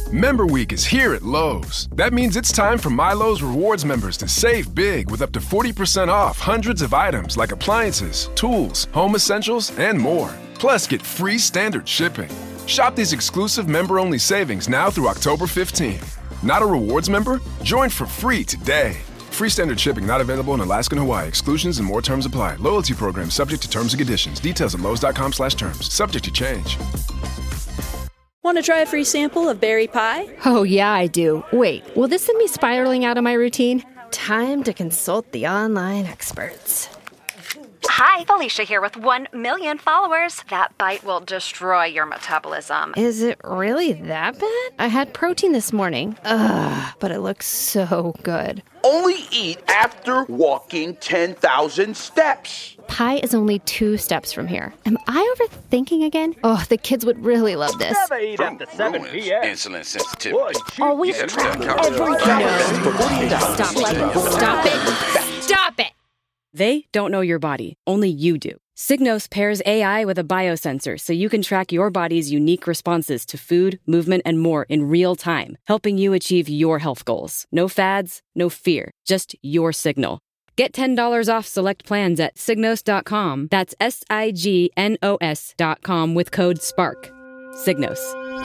Member Week is here at Lowe's. That means it's time for MyLowe's Rewards members to save big with up to 40% off hundreds of items like appliances, tools, home essentials, and more. Plus, get free standard shipping. Shop these exclusive member-only savings now through October 15th. Not a rewards member? Join for free today. Free standard shipping not available in Alaska and Hawaii. Exclusions and more terms apply. Loyalty program subject to terms and conditions. Details at lowes.com/terms. Subject to change. Want to try a free sample of berry pie? Oh, yeah, I do. Wait, will this send me spiraling out of my routine? Time to consult the online experts. Hi, Felicia here with 1 million followers. That bite will destroy your metabolism. Is it really that bad? I had protein this morning. Ugh, but it looks so good. Only eat after walking 10,000 steps. Pie is only 2 steps from here. Am I overthinking again? Oh, the kids would really love this. Never eat after 7 p.m. Insulin sensitivity. Always track every Stop it. Stop it. They don't know your body. Only you do. Signos pairs AI with a biosensor so you can track your body's unique responses to food, movement, and more in real time, helping you achieve your health goals. No fads, no fear, just your signal. Get $10 off select plans at Signos.com. That's Signos.com with code SPARK. Signos.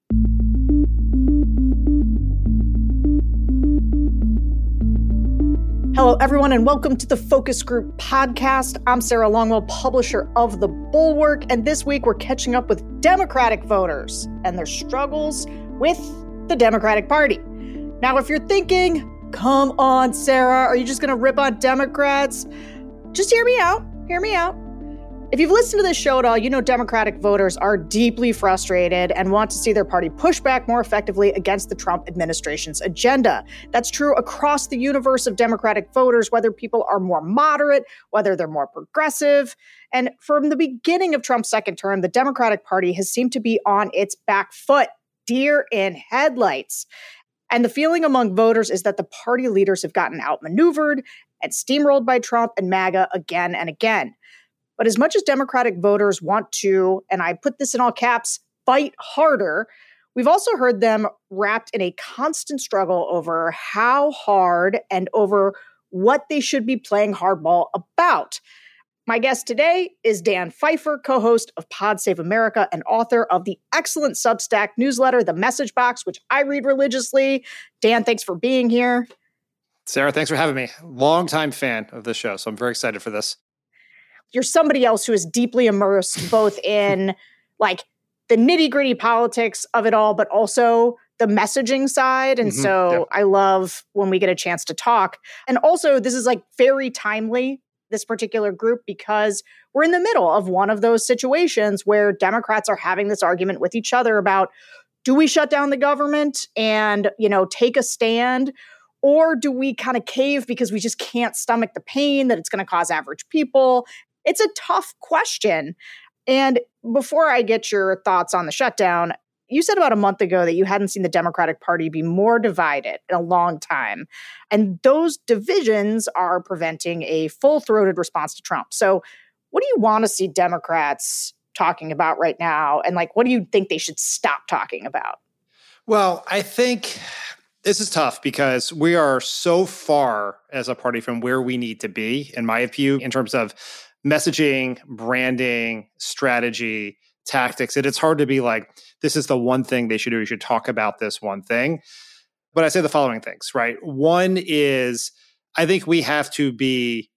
Hello, everyone, and welcome to the Focus Group podcast. I'm Sarah Longwell, publisher of The Bulwark, and this week we're catching up with Democratic voters and their struggles with the Democratic Party. Now, if you're thinking, come on, Sarah, are you just going to rip on Democrats? Just hear me out. Hear me out. If you've listened to this show at all, you know Democratic voters are deeply frustrated and want to see their party push back more effectively against the Trump administration's agenda. That's true across the universe of Democratic voters, whether people are more moderate, whether they're more progressive. And from the beginning of Trump's second term, the Democratic Party has seemed to be on its back foot, deer in headlights. And the feeling among voters is that the party leaders have gotten outmaneuvered and steamrolled by Trump and MAGA again and again. But as much as Democratic voters want to, and I put this in all caps, fight harder, we've also heard them wrapped in a constant struggle over how hard and over what they should be playing hardball about. My guest today is Dan Pfeiffer, co-host of Pod Save America and author of the excellent Substack newsletter, The Message Box, which I read religiously. Dan, thanks for being here. Sarah, thanks for having me. Longtime fan of this show, so I'm very excited for this. You're somebody else who is deeply immersed both in like the nitty gritty politics of it all, but also the messaging side. And I love when we get a chance to talk. And also this is like very timely, this particular group, because we're in the middle of one of those situations where Democrats are having this argument with each other about, do we shut down the government and, take a stand? Or do we kind of cave because we just can't stomach the pain that it's going to cause average people? It's a tough question. And before I get your thoughts on the shutdown, you said about a month ago that you hadn't seen the Democratic Party be more divided in a long time. And those divisions are preventing a full-throated response to Trump. So what do you want to see Democrats talking about right now? And what do you think they should stop talking about? Well, I think this is tough because we are so far as a party from where we need to be, in my view, in terms of messaging, branding, strategy, tactics. It's hard to be like, this is the one thing they should do. You should talk about this one thing. But I say the following things, right? One is, I think we have to be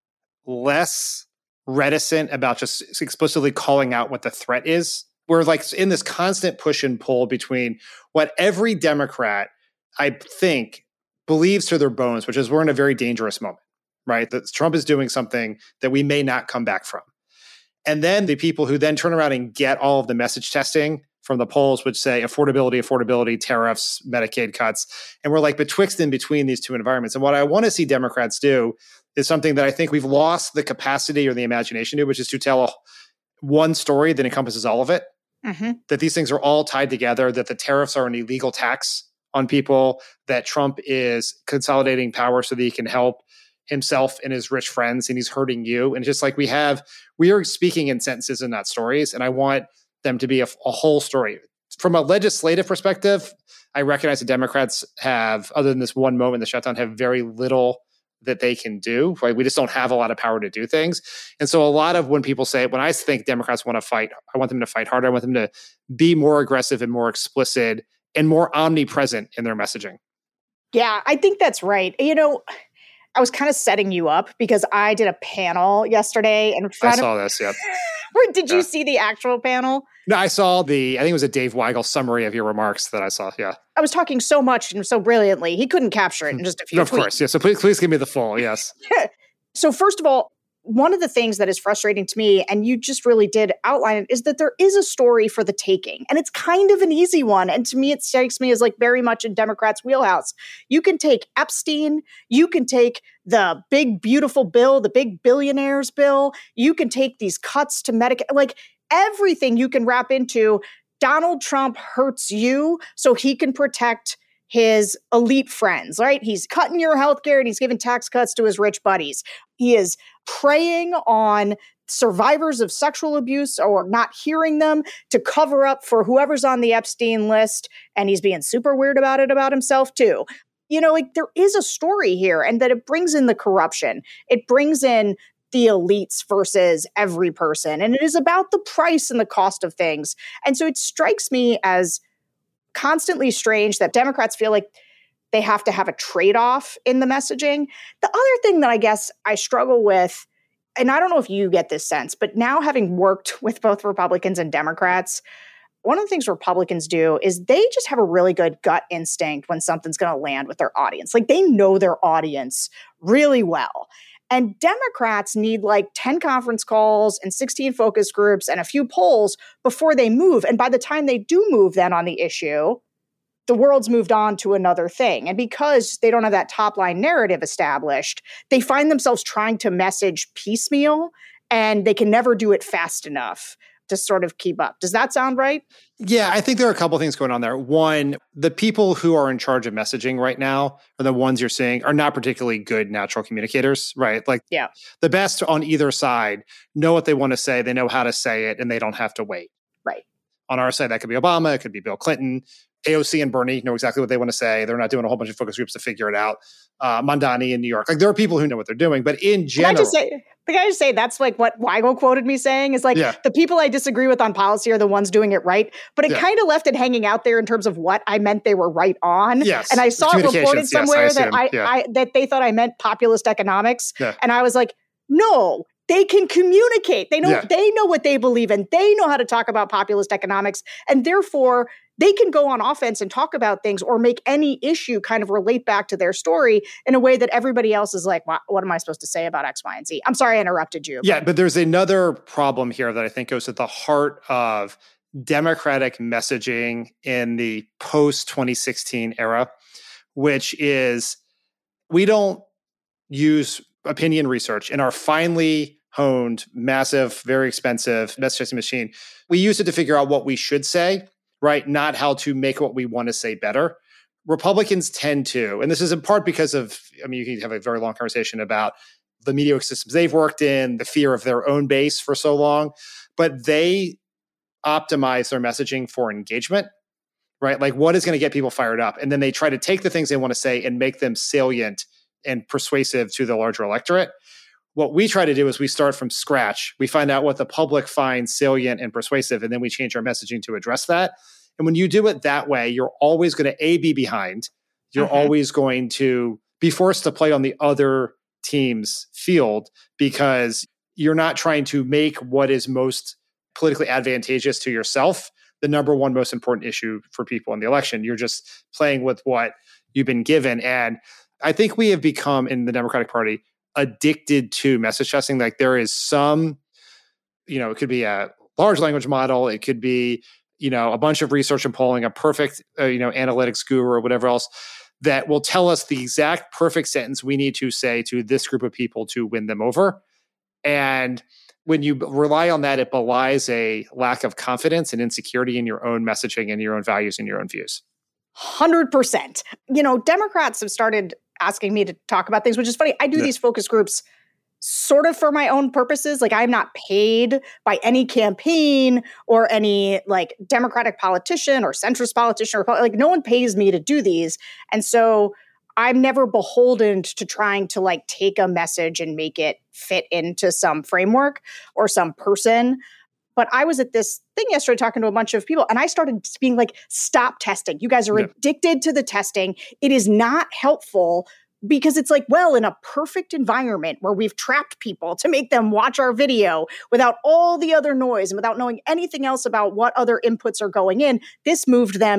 less reticent about just explicitly calling out what the threat is. We're in this constant push and pull between what every Democrat, I think, believes to their bones, which is we're in a very dangerous moment. Right? That Trump is doing something that we may not come back from. And then the people who then turn around and get all of the message testing from the polls, which say affordability, tariffs, Medicaid cuts. And we're betwixt in between these two environments. And what I want to see Democrats do is something that I think we've lost the capacity or the imagination to, which is to tell one story that encompasses all of it. Mm-hmm. That these things are all tied together, that the tariffs are an illegal tax on people, that Trump is consolidating power so that he can help himself and his rich friends, and he's hurting you. And just we are speaking in sentences and not stories. And I want them to be a whole story. From a legislative perspective, I recognize the Democrats have, other than this one moment in the shutdown, have very little that they can do, right? We just don't have a lot of power to do things. And so a lot of when people say, when I think Democrats want to fight, I want them to fight harder. I want them to be more aggressive and more explicit and more omnipresent in their messaging. Yeah, I think that's right. I was kind of setting you up because I did a panel yesterday. I saw this, yep. Did you see the actual panel? No, I saw I think it was a Dave Weigel summary of your remarks that I saw, yeah. I was talking so much and so brilliantly, he couldn't capture it in just a few Of course, yeah. So please give me the full, yes. So first of all, one of the things that is frustrating to me, and you just really did outline it, is that there is a story for the taking. And it's kind of an easy one. And to me, it strikes me as like very much in Democrats' wheelhouse. You can take Epstein. You can take the big, beautiful bill, the big billionaires bill. You can take these cuts to Medicare. Like everything you can wrap into Donald Trump hurts you so he can protect his elite friends, right? He's cutting your healthcare and he's giving tax cuts to his rich buddies. He is preying on survivors of sexual abuse or not hearing them to cover up for whoever's on the Epstein list. And he's being super weird about it about himself too. There is a story here, and that it brings in the corruption. It brings in the elites versus every person. And it is about the price and the cost of things. And so it strikes me as constantly strange that Democrats feel like they have to have a trade-off in the messaging. The other thing that I guess I struggle with, and I don't know if you get this sense, but now having worked with both Republicans and Democrats, one of the things Republicans do is they just have a really good gut instinct when something's going to land with their audience. Like they know their audience really well. And Democrats need like 10 conference calls and 16 focus groups and a few polls before they move. And by the time they do move then on the issue, the world's moved on to another thing. And because they don't have that top line narrative established, they find themselves trying to message piecemeal, and they can never do it fast enough to sort of keep up. Does that sound right? Yeah, I think there are a couple things going on there. One, the people who are in charge of messaging right now, are the ones you're seeing, are not particularly good natural communicators, right? Like the best on either side know what they want to say, they know how to say it, and they don't have to wait. Right. On our side, that could be Obama, it could be Bill Clinton. AOC and Bernie know exactly what they want to say. They're not doing a whole bunch of focus groups to figure it out. Mondani in New York. Like there are people who know what they're doing, but in general... Can I just say that's like what Weigel quoted me saying is like the people I disagree with on policy are the ones doing it right. But it kind of left it hanging out there in terms of what I meant they were right on. Yes. And I saw it reported somewhere that they thought I meant populist economics. Yeah. And I was like, no, they can communicate. They know what they believe in. They know how to talk about populist economics. And therefore, they can go on offense and talk about things or make any issue kind of relate back to their story in a way that everybody else is like, what am I supposed to say about X, Y, and Z? I'm sorry I interrupted you. Yeah, but there's another problem here that I think goes at the heart of Democratic messaging in the post-2016 era, which is we don't use opinion research in our finely honed, massive, very expensive messaging machine. We use it to figure out what we should say, right? Not how to make what we want to say better. Republicans tend to, and this is in part because of, you can have a very long conversation about the media systems they've worked in, the fear of their own base for so long, but they optimize their messaging for engagement, right? Like what is going to get people fired up? And then they try to take the things they want to say and make them salient and persuasive to the larger electorate. What we try to do is we start from scratch. We find out what the public finds salient and persuasive, and then we change our messaging to address that. And when you do it that way, you're always going to be behind. You're always going to be forced to play on the other team's field because you're not trying to make what is most politically advantageous to yourself the number one most important issue for people in the election. You're just playing with what you've been given. And I think we have become, in the Democratic Party, addicted to message testing. Like there is some, it could be a large language model. It could be, a bunch of research and polling, a perfect, analytics guru or whatever else that will tell us the exact perfect sentence we need to say to this group of people to win them over. And when you rely on that, it belies a lack of confidence and insecurity in your own messaging and your own values and your own views. 100%. Democrats have started asking me to talk about things, which is funny. I do these focus groups sort of for my own purposes. Like, I'm not paid by any campaign or any like Democratic politician or centrist politician, or like no one pays me to do these. And so I'm never beholden to trying to like take a message and make it fit into some framework or some person. But I was at this thing yesterday talking to a bunch of people, and I started being like, stop testing. You guys are addicted to the testing. It is not helpful, because it's like, well, in a perfect environment where we've trapped people to make them watch our video without all the other noise and without knowing anything else about what other inputs are going in, this moved them,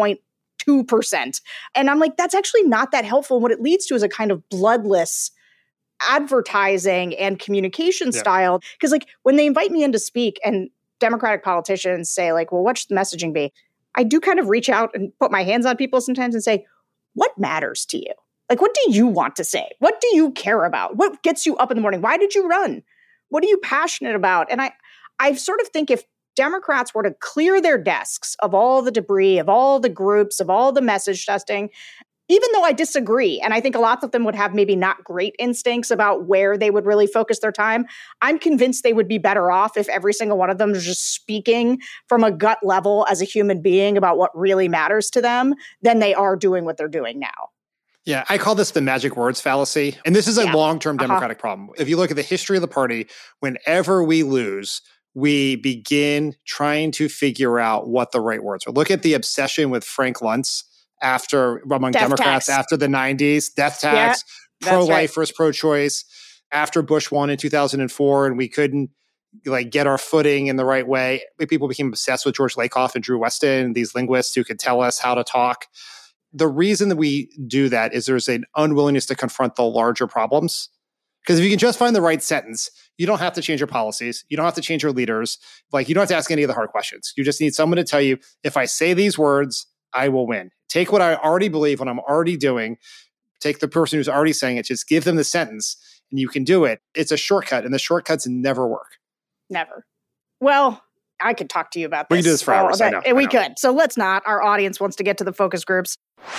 0.2%. And I'm like, that's actually not that helpful. And what it leads to is a kind of bloodless advertising and communication style. Because like when they invite me in to speak and Democratic politicians say like, well, what should the messaging be? I do kind of reach out and put my hands on people sometimes and say, what matters to you? Like, what do you want to say? What do you care about? What gets you up in the morning? Why did you run? What are you passionate about? And I sort of think if Democrats were to clear their desks of all the debris, of all the groups, of all the message testing, even though I disagree, and I think a lot of them would have maybe not great instincts about where they would really focus their time, I'm convinced they would be better off if every single one of them is just speaking from a gut level as a human being about what really matters to them than they are doing what they're doing now. Yeah, I call this the magic words fallacy. And this is a long-term Democratic problem. If you look at the history of the party, whenever we lose, we begin trying to figure out what the right words are. Look at the obsession with Frank Luntz among Democrats after the 90s, death tax, pro-life versus pro-choice, after Bush won in 2004, and we couldn't get our footing in the right way. People became obsessed with George Lakoff and Drew Weston, these linguists who could tell us how to talk. The reason that we do that is there's an unwillingness to confront the larger problems. Because if you can just find the right sentence, you don't have to change your policies. You don't have to change your leaders. You don't have to ask any of the hard questions. You just need someone to tell you, if I say these words, I will win. Take what I already believe, what I'm already doing. Take the person who's already saying it. Just give them the sentence, and you can do it. It's a shortcut, and the shortcuts never work. Never. Well, I could talk to you about this. We can do this for hours. I know. We could. So let's not. Our audience wants to get to the focus groups.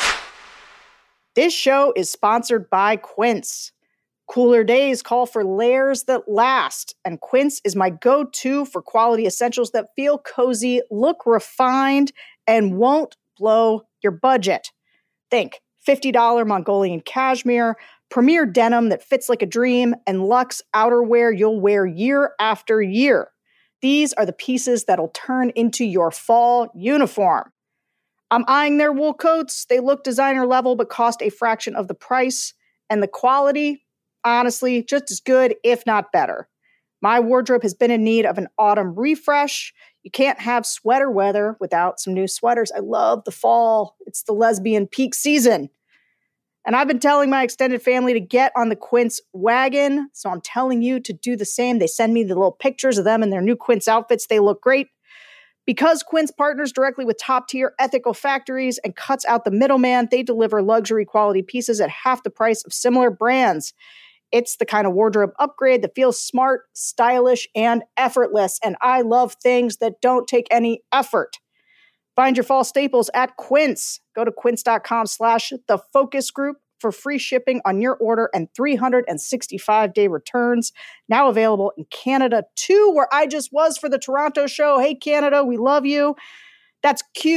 This show is sponsored by Quince. Cooler days call for layers that last, and Quince is my go-to for quality essentials that feel cozy, look refined, and won't blow your budget. Think $50 Mongolian cashmere, premier denim that fits like a dream, and luxe outerwear you'll wear year after year. These are the pieces that'll turn into your fall uniform. I'm eyeing their wool coats. They look designer level, but cost a fraction of the price. And the quality, honestly, just as good, if not better. My wardrobe has been in need of an autumn refresh. You can't have sweater weather without some new sweaters. I love the fall. It's the lesbian peak season. And I've been telling my extended family to get on the Quince wagon, so I'm telling you to do the same. They send me the little pictures of them in their new Quince outfits. They look great. Because Quince partners directly with top-tier ethical factories and cuts out the middleman, they deliver luxury quality pieces at half the price of similar brands. It's the kind of wardrobe upgrade that feels smart, stylish, and effortless. And I love things that don't take any effort. Find your fall staples at Quince. Go to quince.com/thefocusgroup for free shipping on your order and 365-day returns. Now available in Canada too, where I just was for the Toronto show. Hey, Canada, we love you. That's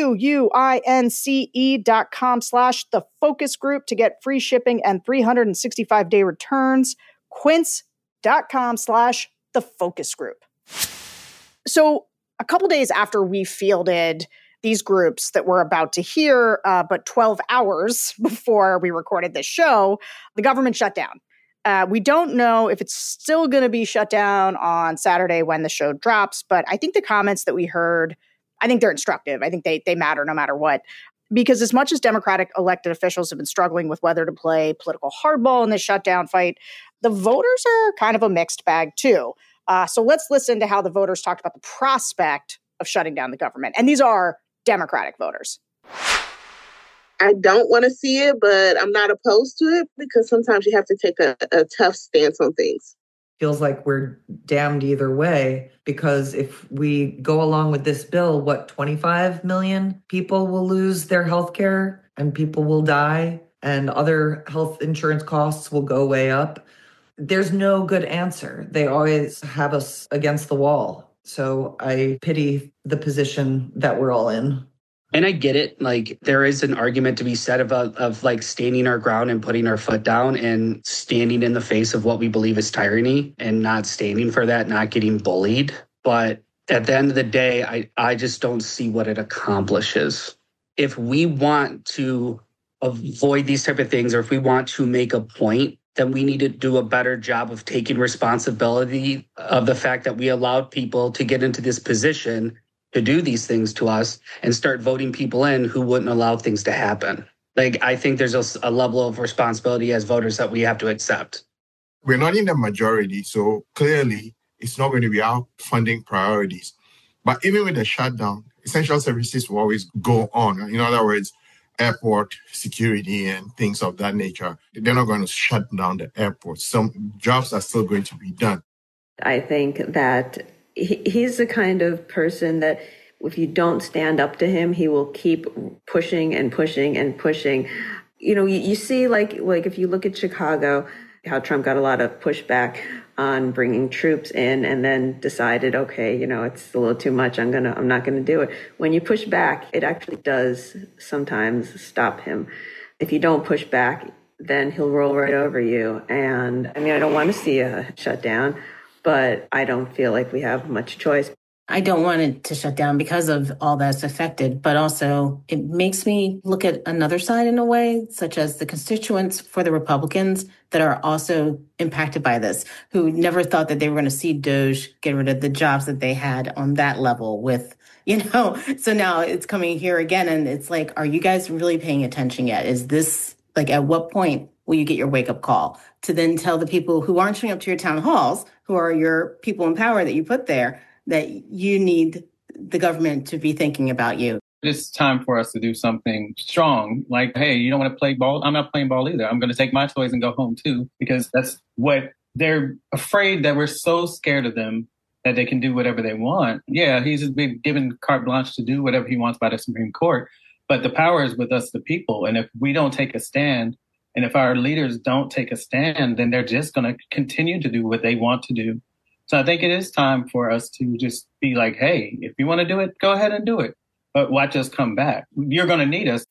QUINCE.com/thefocusgroup to get free shipping and 365-day returns. Quince.com/thefocusgroup. So a couple days after we fielded these groups that we're about to hear, but 12 hours before we recorded this show, the government shut down. We don't know if it's still going to be shut down on Saturday when the show drops, but I think the comments that we heard, I think they're instructive. I think they matter no matter what. Because as much as Democratic elected officials have been struggling with whether to play political hardball in this shutdown fight, the voters are kind of a mixed bag too. So let's listen to how the voters talked about the prospect of shutting down the government. And these are Democratic voters. I don't want to see it, but I'm not opposed to it because sometimes you have to take a tough stance on things. Feels like we're damned either way, because if we go along with this bill, 25 million people will lose their health care and people will die and other health insurance costs will go way up. there's no good answer. They always have us against the wall. So I pity the position that we're all in. And I get it. Like, there is an argument to be said of like standing our ground and putting our foot down and standing in the face of what we believe is tyranny and not standing for that, not getting bullied. But at the end of the day, I just don't see what it accomplishes. If we want to avoid these type of things, or if we want to make a point, then we need to do a better job of taking responsibility of the fact that we allowed people to get into this position to do these things to us and start voting people in who wouldn't allow things to happen. Like, I think there's a level of responsibility as voters that we have to accept. We're not in the majority, so clearly it's not going to be our funding priorities. But even with the shutdown, essential services will always go on. In other words, airport security and things of that nature. They're not going to shut down the airport. Some jobs are still going to be done. I think that he's the kind of person that if you don't stand up to him, he will keep pushing and pushing and pushing. You know, you see, like if you look at Chicago, how Trump got a lot of pushback on bringing troops in and then decided, okay, you know, it's a little too much. I'm not going to do it. When you push back, it actually does sometimes stop him. If you don't push back, then he'll roll right over you. And I mean, I don't want to see a shutdown, but I don't feel like we have much choice. I don't want it to shut down because of all that's affected, but also it makes me look at another side in a way, such as the constituents for the Republicans that are also impacted by this, who never thought that they were going to see DOJ get rid of the jobs that they had on that level with, you know, so now it's coming here again. And it's like, are you guys really paying attention yet? Is this like, at what point will you get your wake up call to then tell the people who aren't showing up to your town halls, who are your people in power that you put there, that you need the government to be thinking about you? It's time for us to do something strong. Like, hey, you don't want to play ball? I'm not playing ball either. I'm going to take my toys and go home too, because that's what they're afraid, that we're so scared of them that they can do whatever they want. Yeah, he's been given carte blanche to do whatever he wants by the Supreme Court, but the power is with us, the people. And if we don't take a stand, and if our leaders don't take a stand, then they're just going to continue to do what they want to do. So I think it is time for us to just be like, hey, if you want to do it, go ahead and do it. But watch us come back. You're going to need us.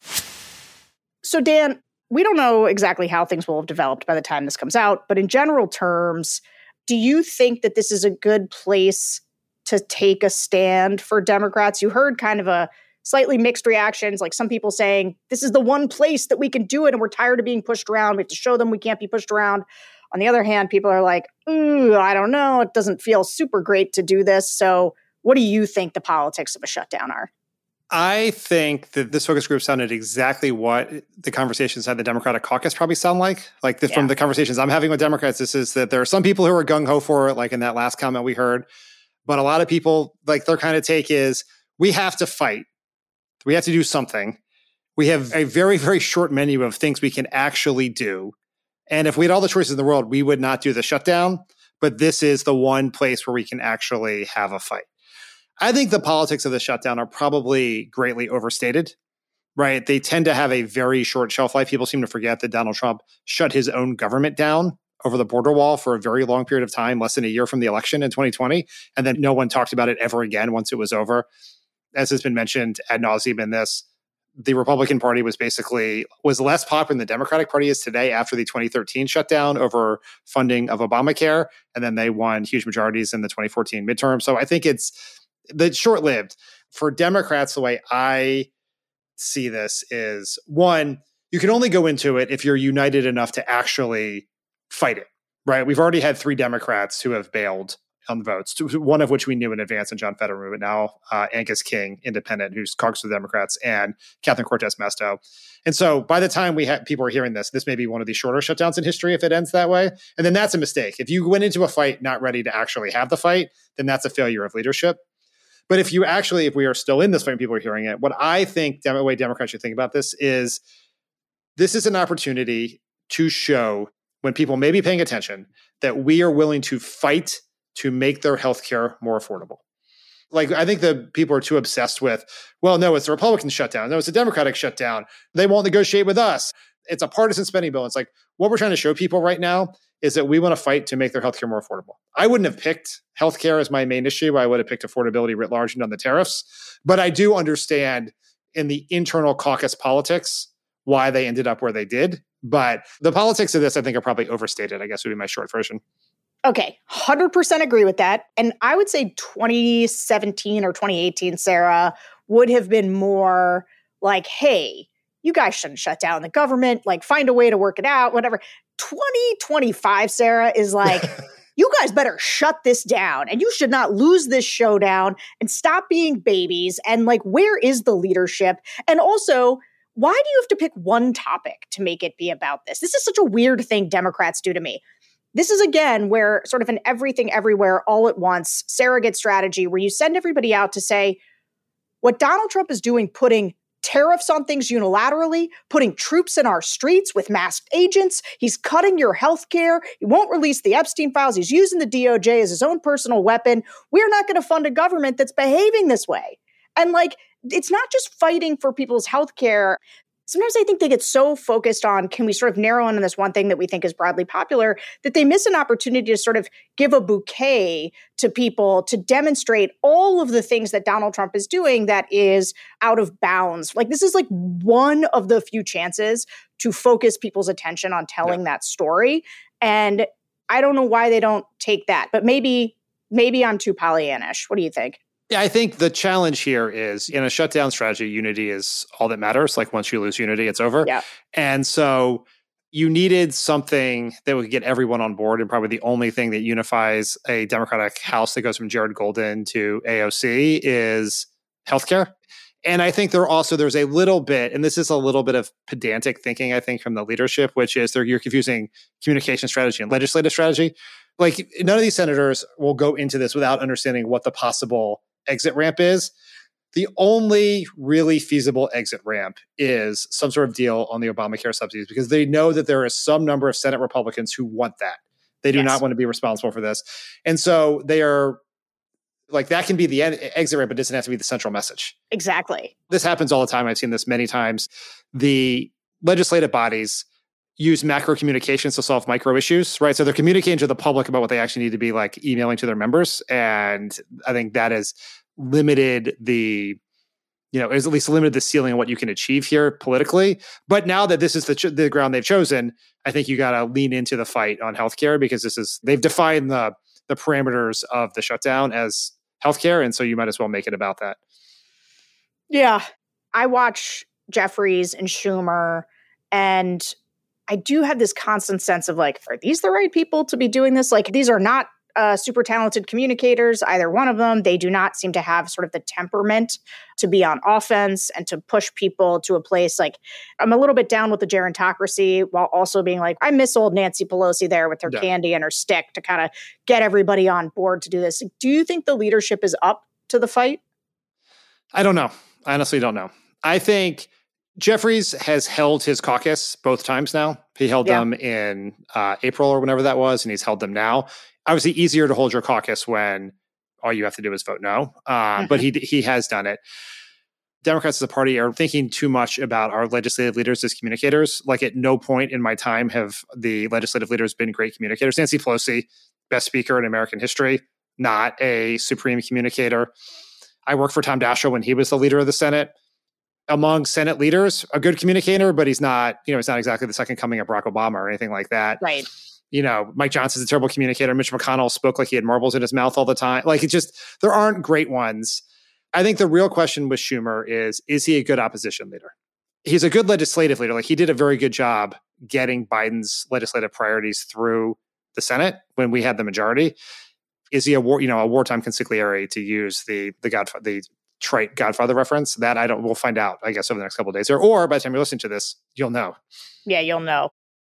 So, Dan, we don't know exactly how things will have developed by the time this comes out. But in general terms, do you think that this is a good place to take a stand for Democrats? You heard kind of a slightly mixed reactions, like some people saying, this is the one place that we can do it and we're tired of being pushed around. We have to show them we can't be pushed around. On the other hand, people are like, I don't know. It doesn't feel super great to do this. So what do you think the politics of a shutdown are? I think that this focus group sounded exactly what the conversations at the Democratic caucus probably sound like. From the conversations I'm having with Democrats, this is that there are some people who are gung-ho for it, like in that last comment we heard. But a lot of people, like their kind of take is, we have to fight. We have to do something. We have a very, very short menu of things we can actually do. And if we had all the choices in the world, we would not do the shutdown. But this is the one place where we can actually have a fight. I think the politics of the shutdown are probably greatly overstated, right? They tend to have a very short shelf life. People seem to forget that Donald Trump shut his own government down over the border wall for a very long period of time, less than a year from the election in 2020. And then no one talked about it ever again once it was over. As has been mentioned ad nauseum in this, the Republican Party was less popular than the Democratic Party is today after the 2013 shutdown over funding of Obamacare. And then they won huge majorities in the 2014 midterm. So I think it's short-lived. For Democrats, the way I see this is, one, you can only go into it if you're united enough to actually fight it, right? We've already had 3 Democrats who have bailed on the votes, one of which we knew in advance, and John Fetterman, but now Angus King, independent, who's caucus for the Democrats, and Catherine Cortez Masto. And so by the time people are hearing this may be one of the shorter shutdowns in history if it ends that way. And then that's a mistake. If you went into a fight not ready to actually have the fight, then that's a failure of leadership. But if we are still in this fight and people are hearing it, what I think the way Democrats should think about this is an opportunity to show, when people may be paying attention, that we are willing to fight to make their healthcare more affordable. Like, I think the people are too obsessed with, well, no, it's the Republican shutdown. No, it's a Democratic shutdown. They won't negotiate with us. It's a partisan spending bill. It's like, what we're trying to show people right now is that we want to fight to make their healthcare more affordable. I wouldn't have picked healthcare as my main issue. I would have picked affordability writ large and done the tariffs. But I do understand in the internal caucus politics why they ended up where they did. But the politics of this, I think, are probably overstated, I guess would be my short version. Okay, 100% agree with that. And I would say 2017 or 2018, Sarah, would have been more like, hey, you guys shouldn't shut down the government, like find a way to work it out, whatever. 2025, Sarah, is like, you guys better shut this down and you should not lose this showdown and stop being babies. And like, where is the leadership? And also, why do you have to pick one topic to make it be about this? This is such a weird thing Democrats do to me. This is, again, where sort of an everything everywhere all at once surrogate strategy where you send everybody out to say what Donald Trump is doing, putting tariffs on things unilaterally, putting troops in our streets with masked agents. He's cutting your health care. He won't release the Epstein files. He's using the DOJ as his own personal weapon. We're not going to fund a government that's behaving this way. And like, it's not just fighting for people's health care. Sometimes I think they get so focused on, can we sort of narrow in on this one thing that we think is broadly popular, that they miss an opportunity to sort of give a bouquet to people to demonstrate all of the things that Donald Trump is doing that is out of bounds. Like, this is like one of the few chances to focus people's attention on telling that story. And I don't know why they don't take that, but maybe I'm too Pollyannish. What do you think? Yeah, I think the challenge here is in a shutdown strategy, unity is all that matters. Like once you lose unity, it's over. Yeah. And so you needed something that would get everyone on board. And probably the only thing that unifies a Democratic House that goes from Jared Golden to AOC is healthcare. And I think there's a little bit, and this is a little bit of pedantic thinking, I think, from the leadership, which is you're confusing communication strategy and legislative strategy. Like none of these senators will go into this without understanding what the possible exit ramp is. The only really feasible exit ramp is some sort of deal on the Obamacare subsidies, because they know that there is some number of Senate Republicans who want that. They do not want to be responsible for this. And so they are like, that can be the exit ramp, but it doesn't have to be the central message. Exactly. This happens all the time. I've seen this many times. The legislative bodies use macro communications to solve micro issues, right? So they're communicating to the public about what they actually need to be like emailing to their members. And I think that has limited has at least limited the ceiling of what you can achieve here politically. But now that this is the ground they've chosen, I think you got to lean into the fight on healthcare, because they've defined the parameters of the shutdown as healthcare. And so you might as well make it about that. Yeah. I watch Jeffries and Schumer, and I do have this constant sense of like, are these the right people to be doing this? Like, these are not super talented communicators, either one of them. They do not seem to have sort of the temperament to be on offense and to push people to a place. Like, I'm a little bit down with the gerontocracy while also being like, I miss old Nancy Pelosi there with her candy and her stick to kind of get everybody on board to do this. Do you think the leadership is up to the fight? I don't know. I honestly don't know. I think Jeffries has held his caucus both times now. He held them in April or whenever that was, and he's held them now. Obviously, easier to hold your caucus when all you have to do is vote no. But he has done it. Democrats as a party are thinking too much about our legislative leaders as communicators. Like, at no point in my time have the legislative leaders been great communicators. Nancy Pelosi, best speaker in American history, not a supreme communicator. I worked for Tom Daschle when he was the leader of the Senate. Among Senate leaders, a good communicator, but he's not exactly the second coming of Barack Obama or anything like that. Right. Mike Johnson's a terrible communicator. Mitch McConnell spoke like he had marbles in his mouth all the time. Like, it's just, there aren't great ones. I think the real question with Schumer is he a good opposition leader? He's a good legislative leader. Like, he did a very good job getting Biden's legislative priorities through the Senate when we had the majority. Is he a wartime consigliere, to use the trite Godfather reference? That we'll find out, I guess, over the next couple of days. Or by the time you're listening to this, you'll know. Yeah, you'll know.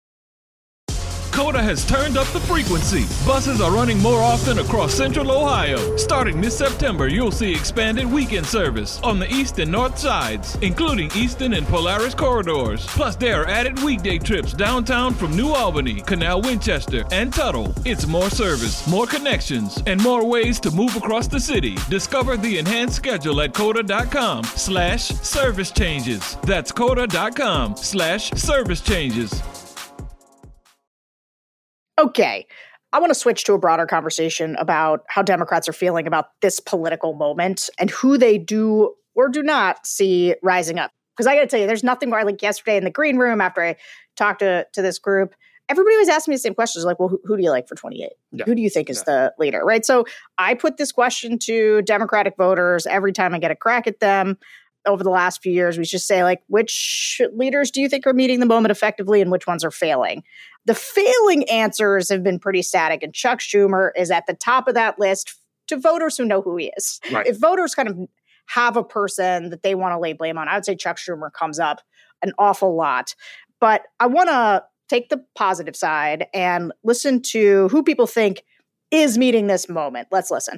COTA has turned up the frequency. Buses are running more often across Central Ohio. Starting this September, you'll see expanded weekend service on the east and north sides, including Easton and Polaris corridors. Plus, there are added weekday trips downtown from New Albany, Canal Winchester, and Tuttle. It's more service, more connections, and more ways to move across the city. Discover the enhanced schedule at COTA.com/service changes. That's COTA.com/service changes. Okay. I want to switch to a broader conversation about how Democrats are feeling about this political moment and who they do or do not see rising up. Because I got to tell you, there's nothing more like yesterday in the green room after I talked to this group. Everybody was asking me the same questions like, well, who do you like for 28? Yeah. Who do you think is the leader, right? So I put this question to Democratic voters every time I get a crack at them. Over the last few years, we just say, like, which leaders do you think are meeting the moment effectively and which ones are failing? The failing answers have been pretty static, and Chuck Schumer is at the top of that list to voters who know who he is. Right. If voters kind of have a person that they want to lay blame on, I would say Chuck Schumer comes up an awful lot. But I want to take the positive side and listen to who people think is meeting this moment. Let's listen.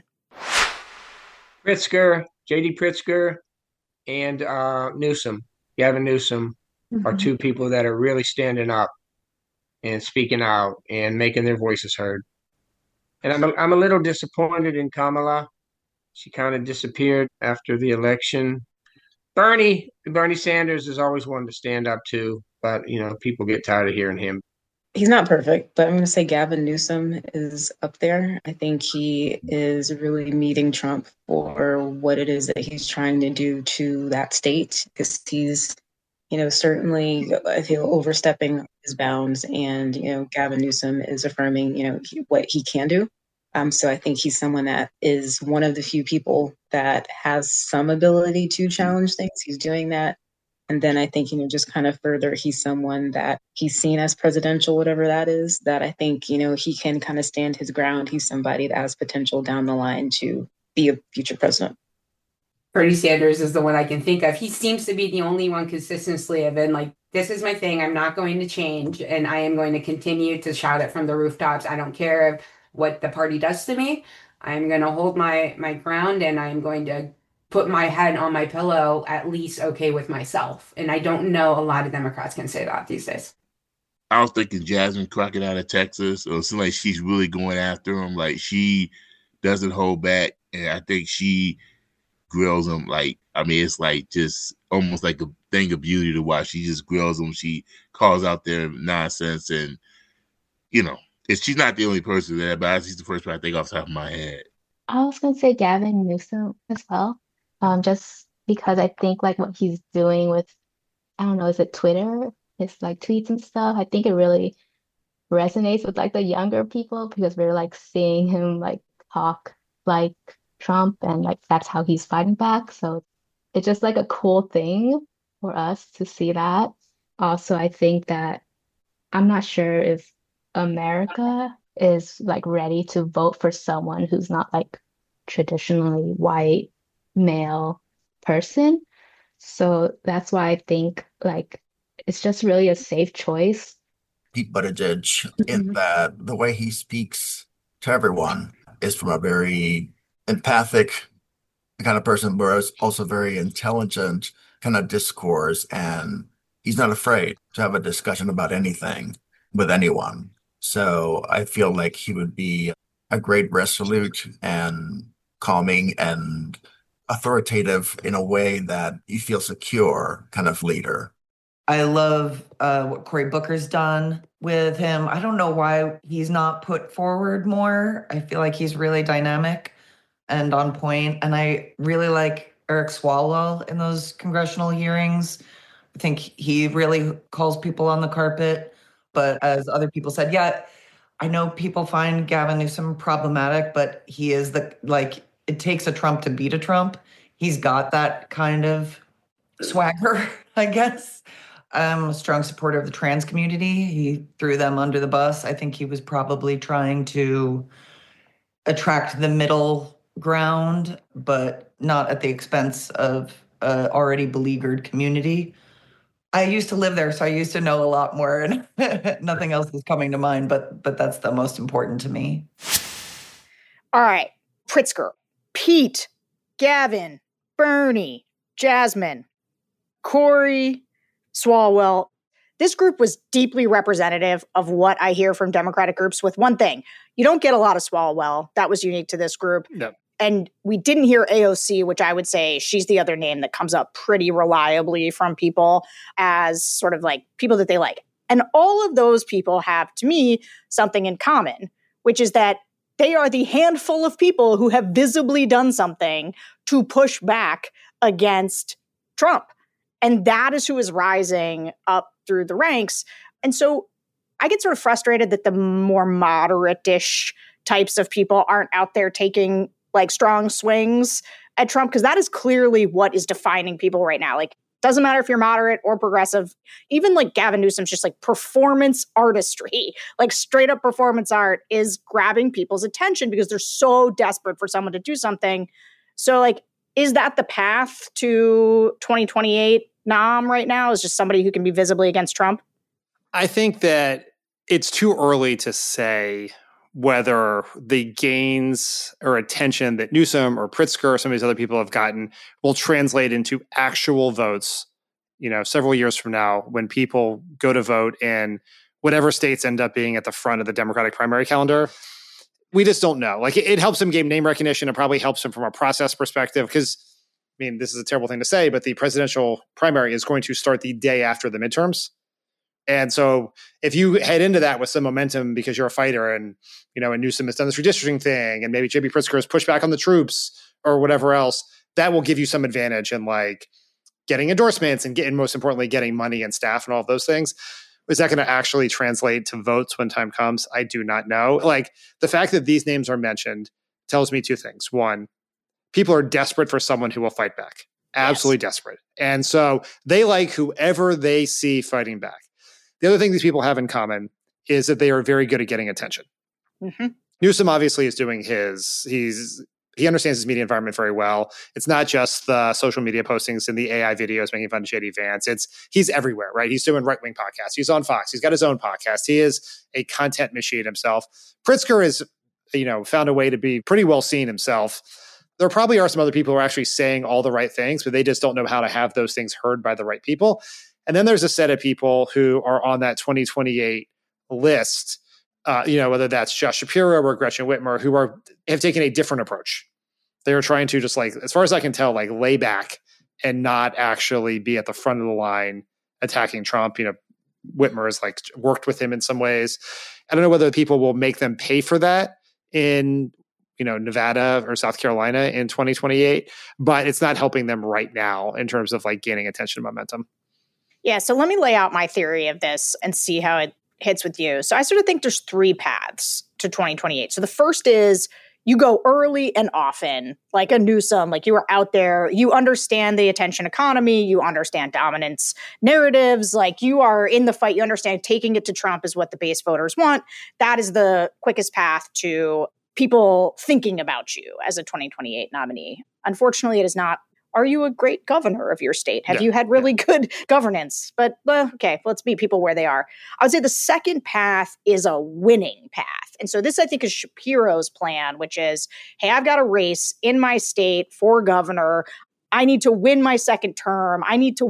Pritzker, J.D. Pritzker, and Newsom, Gavin Newsom, are two people that are really standing up and speaking out and making their voices heard. And I'm a little disappointed in Kamala. She kind of disappeared after the election. Bernie Sanders is always one to stand up to, but people get tired of hearing him. He's not perfect, but I'm going to say Gavin Newsom is up there. I think he is really meeting Trump for what it is that he's trying to do to that state, because he's, certainly, I feel, overstepping his bounds. And, Gavin Newsom is affirming, what he can do. So I think he's someone that is one of the few people that has some ability to challenge things. He's doing that. And then I think, just kind of further, he's someone that he's seen as presidential, whatever that is, that I think, he can kind of stand his ground. He's somebody that has potential down the line to be a future president. Bernie Sanders is the one I can think of. He seems to be the only one consistently have been like, this is my thing. I'm not going to change. And I am going to continue to shout it from the rooftops. I don't care what the party does to me. I'm going to hold my ground, and I'm going to put my head on my pillow, at least okay with myself. And I don't know a lot of Democrats can say that these days. I was thinking Jasmine Crockett out of Texas, or something like she's really going after him. Like, she doesn't hold back. And I think she grills him. It's like just almost like a thing of beauty to watch. She just grills him. She calls out their nonsense. And, she's not the only person there, but she's the first one I think off the top of my head. I was going to say Gavin Newsom as well. Just because I think like what he's doing with, I don't know, is it Twitter? His like tweets and stuff. I think it really resonates with like the younger people, because we're like seeing him like talk like Trump, and like that's how he's fighting back. So it's just like a cool thing for us to see that. Also, I think that I'm not sure if America is like ready to vote for someone who's not like traditionally white male person. So that's why I think like it's just really a safe choice. Pete Buttigieg, in that the way he speaks to everyone is from a very empathic kind of person, whereas also very intelligent kind of discourse, and he's not afraid to have a discussion about anything with anyone. So I feel like he would be a great resolute and calming and authoritative in a way that you feel secure kind of leader. I love what Cory Booker's done with him. I don't know why he's not put forward more. I feel like he's really dynamic and on point. And I really like Eric Swalwell in those congressional hearings. I think he really calls people on the carpet. But as other people said, yeah, I know people find Gavin Newsom problematic, but he is it takes a Trump to beat a Trump. He's got that kind of swagger, I guess. I'm a strong supporter of the trans community. He threw them under the bus. I think he was probably trying to attract the middle ground, but not at the expense of an already beleaguered community. I used to live there, so I used to know a lot more, and nothing else is coming to mind, but that's the most important to me. All right, Pritzker, Pete, Gavin, Bernie, Jasmine, Cory, Swalwell. This group was deeply representative of what I hear from Democratic groups, with one thing. You don't get a lot of Swalwell. That was unique to this group. No. And we didn't hear AOC, which I would say she's the other name that comes up pretty reliably from people as sort of like people that they like. And all of those people have, to me, something in common, which is that they are the handful of people who have visibly done something to push back against Trump. And that is who is rising up through the ranks. And so I get sort of frustrated that the more moderate-ish types of people aren't out there taking like strong swings at Trump, because that is clearly what is defining people right now. Like, doesn't matter if you're moderate or progressive. Even like Gavin Newsom's just like performance artistry, like straight up performance art is grabbing people's attention because they're so desperate for someone to do something. So like, is that the path to 2028 Nam right now, is just somebody who can be visibly against Trump? I think that it's too early to say whether the gains or attention that Newsom or Pritzker or some of these other people have gotten will translate into actual votes, several years from now when people go to vote in whatever states end up being at the front of the Democratic primary calendar. We just don't know. Like, it helps them gain name recognition. It probably helps them from a process perspective because, this is a terrible thing to say, but the presidential primary is going to start the day after the midterms. And so if you head into that with some momentum because you're a fighter and, and Newsom has done this redistricting thing and maybe J.B. Pritzker has pushed back on the troops or whatever else, that will give you some advantage in like getting endorsements and most importantly, getting money and staff and all of those things. Is that going to actually translate to votes when time comes? I do not know. Like, the fact that these names are mentioned tells me two things. One, people are desperate for someone who will fight back. Absolutely desperate. And so they like whoever they see fighting back. The other thing these people have in common is that they are very good at getting attention. Mm-hmm. Newsom obviously is doing he understands his media environment very well. It's not just the social media postings and the AI videos making fun of J.D. Vance. He's everywhere, right? He's doing right-wing podcasts. He's on Fox. He's got his own podcast. He is a content machine himself. Pritzker has, found a way to be pretty well seen himself. There probably are some other people who are actually saying all the right things, but they just don't know how to have those things heard by the right people. And then there's a set of people who are on that 2028 list, whether that's Josh Shapiro or Gretchen Whitmer, who have taken a different approach. They are trying to just like, as far as I can tell, like lay back and not actually be at the front of the line attacking Trump. Whitmer has like worked with him in some ways. I don't know whether people will make them pay for that in Nevada or South Carolina in 2028, but it's not helping them right now in terms of like gaining attention and momentum. Yeah, so let me lay out my theory of this and see how it hits with you. So I sort of think there's three paths to 2028. So the first is you go early and often, like a Newsom, like you are out there, you understand the attention economy, you understand dominance narratives, like you are in the fight, you understand taking it to Trump is what the base voters want. That is the quickest path to people thinking about you as a 2028 nominee. Unfortunately, it is not. Are you a great governor of your state? Have you had really good governance? But okay, let's meet people where they are. I would say the second path is a winning path. And so this, I think, is Shapiro's plan, which is, hey, I've got a race in my state for governor. I need to win my second term. I need to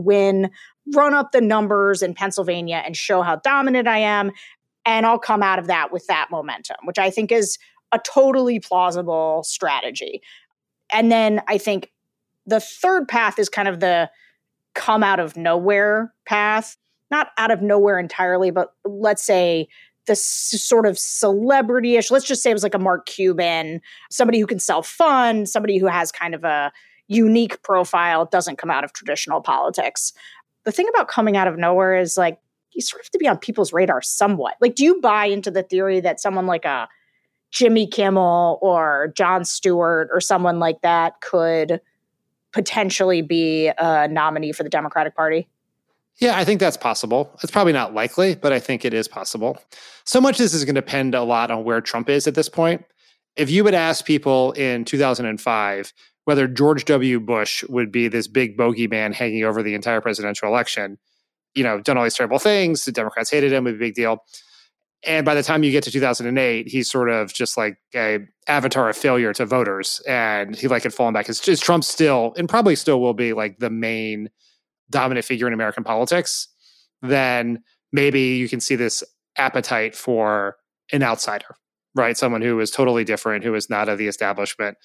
run up the numbers in Pennsylvania and show how dominant I am. And I'll come out of that with that momentum, which I think is a totally plausible strategy. And then I think the third path is kind of the come out of nowhere path, not out of nowhere entirely, but let's say the sort of celebrity-ish, let's just say it was like a Mark Cuban, somebody who can self-fund, somebody who has kind of a unique profile, doesn't come out of traditional politics. The thing about coming out of nowhere is like, you sort of have to be on people's radar somewhat. Like, do you buy into the theory that someone like a Jimmy Kimmel or Jon Stewart or someone like that could potentially be a nominee for the Democratic Party? Yeah, I think that's possible. It's probably not likely, but I think it is possible. So much of this is going to depend a lot on where Trump is at this point. If you would ask people in 2005 whether George W. Bush would be this big bogeyman hanging over the entire presidential election, done all these terrible things, the Democrats hated him, it was a big deal. And by the time you get to 2008, he's sort of just like a avatar of failure to voters. And he had fallen back. It's Trump still, and probably still will be like the main dominant figure in American politics. Then maybe you can see this appetite for an outsider, right? Someone who is totally different, who is not of the establishment.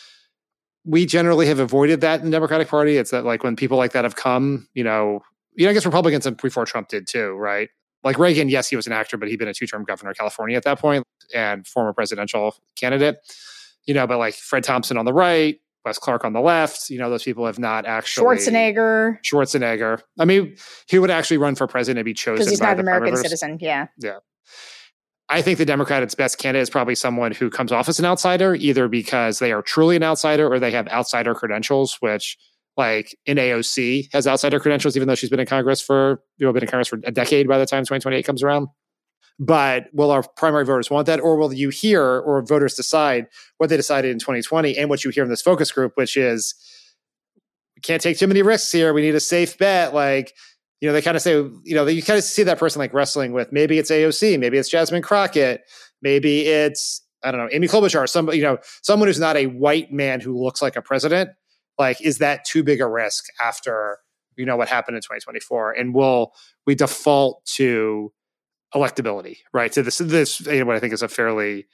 We generally have avoided that in the Democratic Party. It's that like when people like that have come, I guess Republicans before Trump did too, right? Like Reagan, yes, he was an actor, but he'd been a 2-term governor of California at that point and former presidential candidate. But like Fred Thompson on the right, Wes Clark on the left, those people have not actually... Schwarzenegger. I mean, he would actually run for president and be chosen because he's by not the an American voters. citizen. Yeah. Yeah. I think the Democrats' best candidate is probably someone who comes off as an outsider, either because they are truly an outsider or they have outsider credentials, which like in AOC has outsider credentials, even though she's been in Congress for a decade by the time 2028 comes around. But will our primary voters want that? Or will you hear, or voters decide what they decided in 2020 and what you hear in this focus group, which is, we can't take too many risks here. We need a safe bet. Like, they kind of say, you kind of see that person like wrestling with, maybe it's AOC, maybe it's Jasmine Crockett, maybe it's, I don't know, Amy Klobuchar, someone who's not a white man who looks like a president. Like, is that too big a risk after, what happened in 2024? And will we default to electability, right? So this what I think is a fairly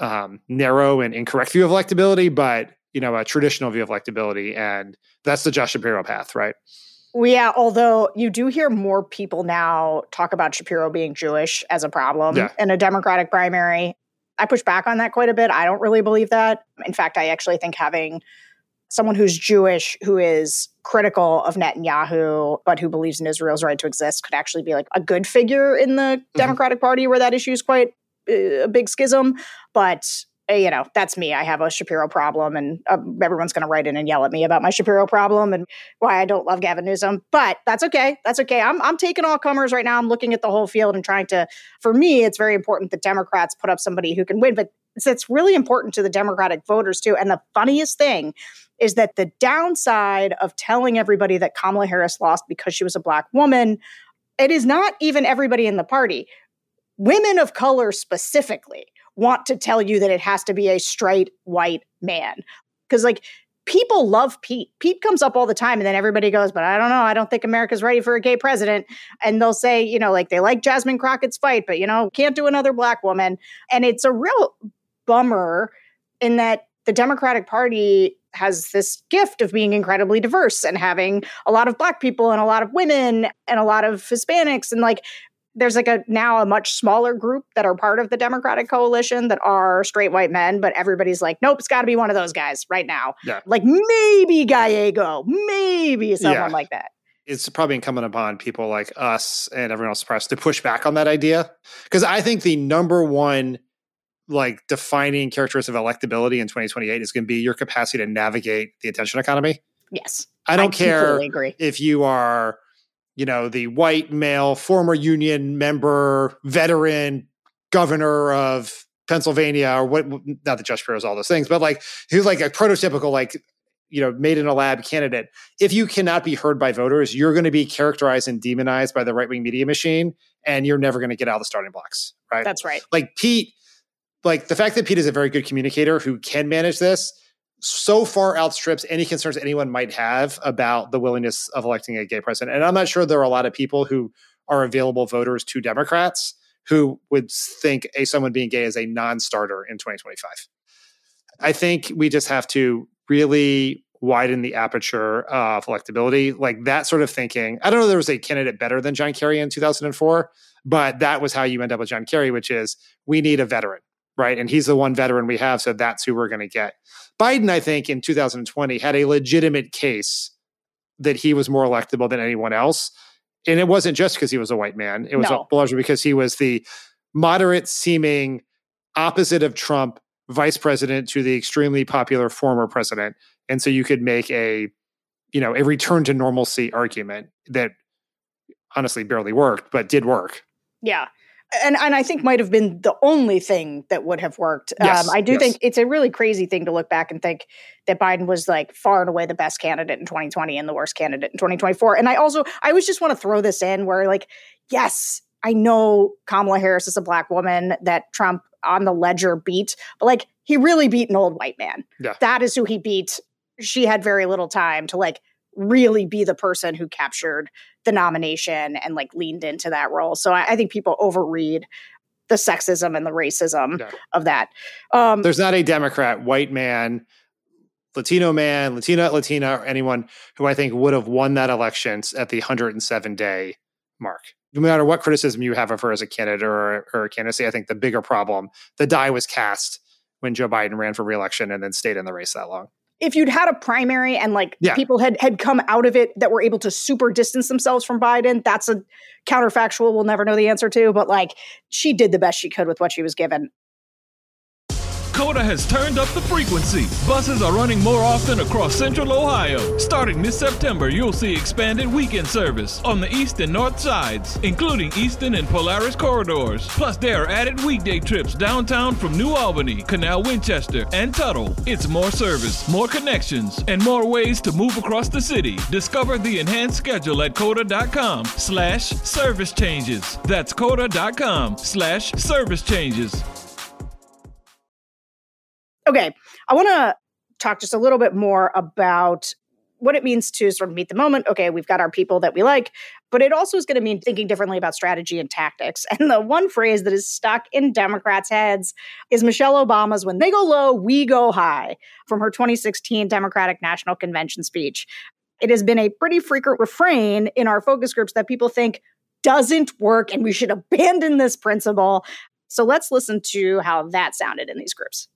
narrow and incorrect view of electability, but, a traditional view of electability. And that's the Josh Shapiro path, right? Well, yeah, although you do hear more people now talk about Shapiro being Jewish as a problem in a Democratic primary. I push back on that quite a bit. I don't really believe that. In fact, I actually think having someone who's Jewish, who is critical of Netanyahu, but who believes in Israel's right to exist, could actually be like a good figure in the Democratic Party, where that issue is quite a big schism. But that's me. I have a Shapiro problem, and everyone's going to write in and yell at me about my Shapiro problem and why I don't love Gavin Newsom. But that's okay. That's okay. I'm taking all comers right now. I'm looking at the whole field and trying to, for me, it's very important that Democrats put up somebody who can win. But it's really important to the Democratic voters too. And the funniest thing is that the downside of telling everybody that Kamala Harris lost because she was a Black woman, it is not even everybody in the party. Women of color specifically want to tell you that it has to be a straight white man. Because like, people love Pete. Pete comes up all the time, and then everybody goes, but I don't know. I don't think America's ready for a gay president. And they'll say, like they like Jasmine Crockett's fight, but can't do another Black woman. And it's a real bummer in that the Democratic Party has this gift of being incredibly diverse and having a lot of Black people and a lot of women and a lot of Hispanics. And like, there's like now a much smaller group that are part of the Democratic coalition that are straight white men, but everybody's like, nope, it's got to be one of those guys right now. Yeah. Like maybe Gallego, maybe someone like that. It's probably incumbent upon people like us and everyone else press to push back on that idea. Because I think the number one like defining characteristic of electability in 2028 is going to be your capacity to navigate the attention economy. Yes. I don't care agree. if you are, the white male, former union member, veteran, governor of Pennsylvania, or what, not that Josh Shapiro is all those things, but like, who's like a prototypical, like, made in a lab candidate. If you cannot be heard by voters, you're going to be characterized and demonized by the right-wing media machine, and you're never going to get out of the starting blocks, right? That's right. Like Pete, like the fact that Pete is a very good communicator who can manage this so far outstrips any concerns anyone might have about the willingness of electing a gay president. And I'm not sure there are a lot of people who are available voters to Democrats who would think someone being gay is a non-starter in 2025. I think we just have to really widen the aperture of electability. Like that sort of thinking. I don't know if there was a candidate better than John Kerry in 2004, but that was how you end up with John Kerry, which is we need a veteran, right? And he's the one veteran we have, so that's who we're going to get. Biden, I think, in 2020 had a legitimate case that he was more electable than anyone else. And it wasn't just because he was a white man. It was largely because he was the moderate-seeming opposite of Trump vice president to the extremely popular former president. And so you could make a return to normalcy argument that honestly barely worked, but did work. Yeah. And I think might have been the only thing that would have worked. Yes, I do think it's a really crazy thing to look back and think that Biden was like far and away the best candidate in 2020 and the worst candidate in 2024. And I always just want to throw this in where like, yes, I know Kamala Harris is a Black woman that Trump on the ledger beat, but like he really beat an old white man. Yeah. That is who he beat. She had very little time to like really be the person who captured the nomination and like leaned into that role. So I think people overread the sexism and the racism of that. There's not a Democrat, white man, Latino man, Latina, or anyone who I think would have won that election at the 107-day mark. No matter what criticism you have of her as a candidate or a candidacy, I think the bigger problem, the die was cast when Joe Biden ran for re-election and then stayed in the race that long. If you'd had a primary and people had come out of it that were able to super distance themselves from Biden, that's a counterfactual we'll never know the answer to. But she did the best she could with what she was given. COTA has turned up the frequency. Buses are running more often across Central Ohio. Starting this September, you'll see expanded weekend service on the east and north sides, including Easton and Polaris corridors. Plus, there are added weekday trips downtown from New Albany, Canal Winchester, and Tuttle. It's more service, more connections, and more ways to move across the city. Discover the enhanced schedule at COTA.com/service changes. That's COTA.com/service changes. Okay, I want to talk just a little bit more about what it means to sort of meet the moment. Okay, we've got our people that we like, but it also is going to mean thinking differently about strategy and tactics. And the one phrase that is stuck in Democrats' heads is Michelle Obama's "when they go low, we go high" from her 2016 Democratic National Convention speech. It has been a pretty frequent refrain in our focus groups that people think doesn't work and we should abandon this principle. So let's listen to how that sounded in these groups.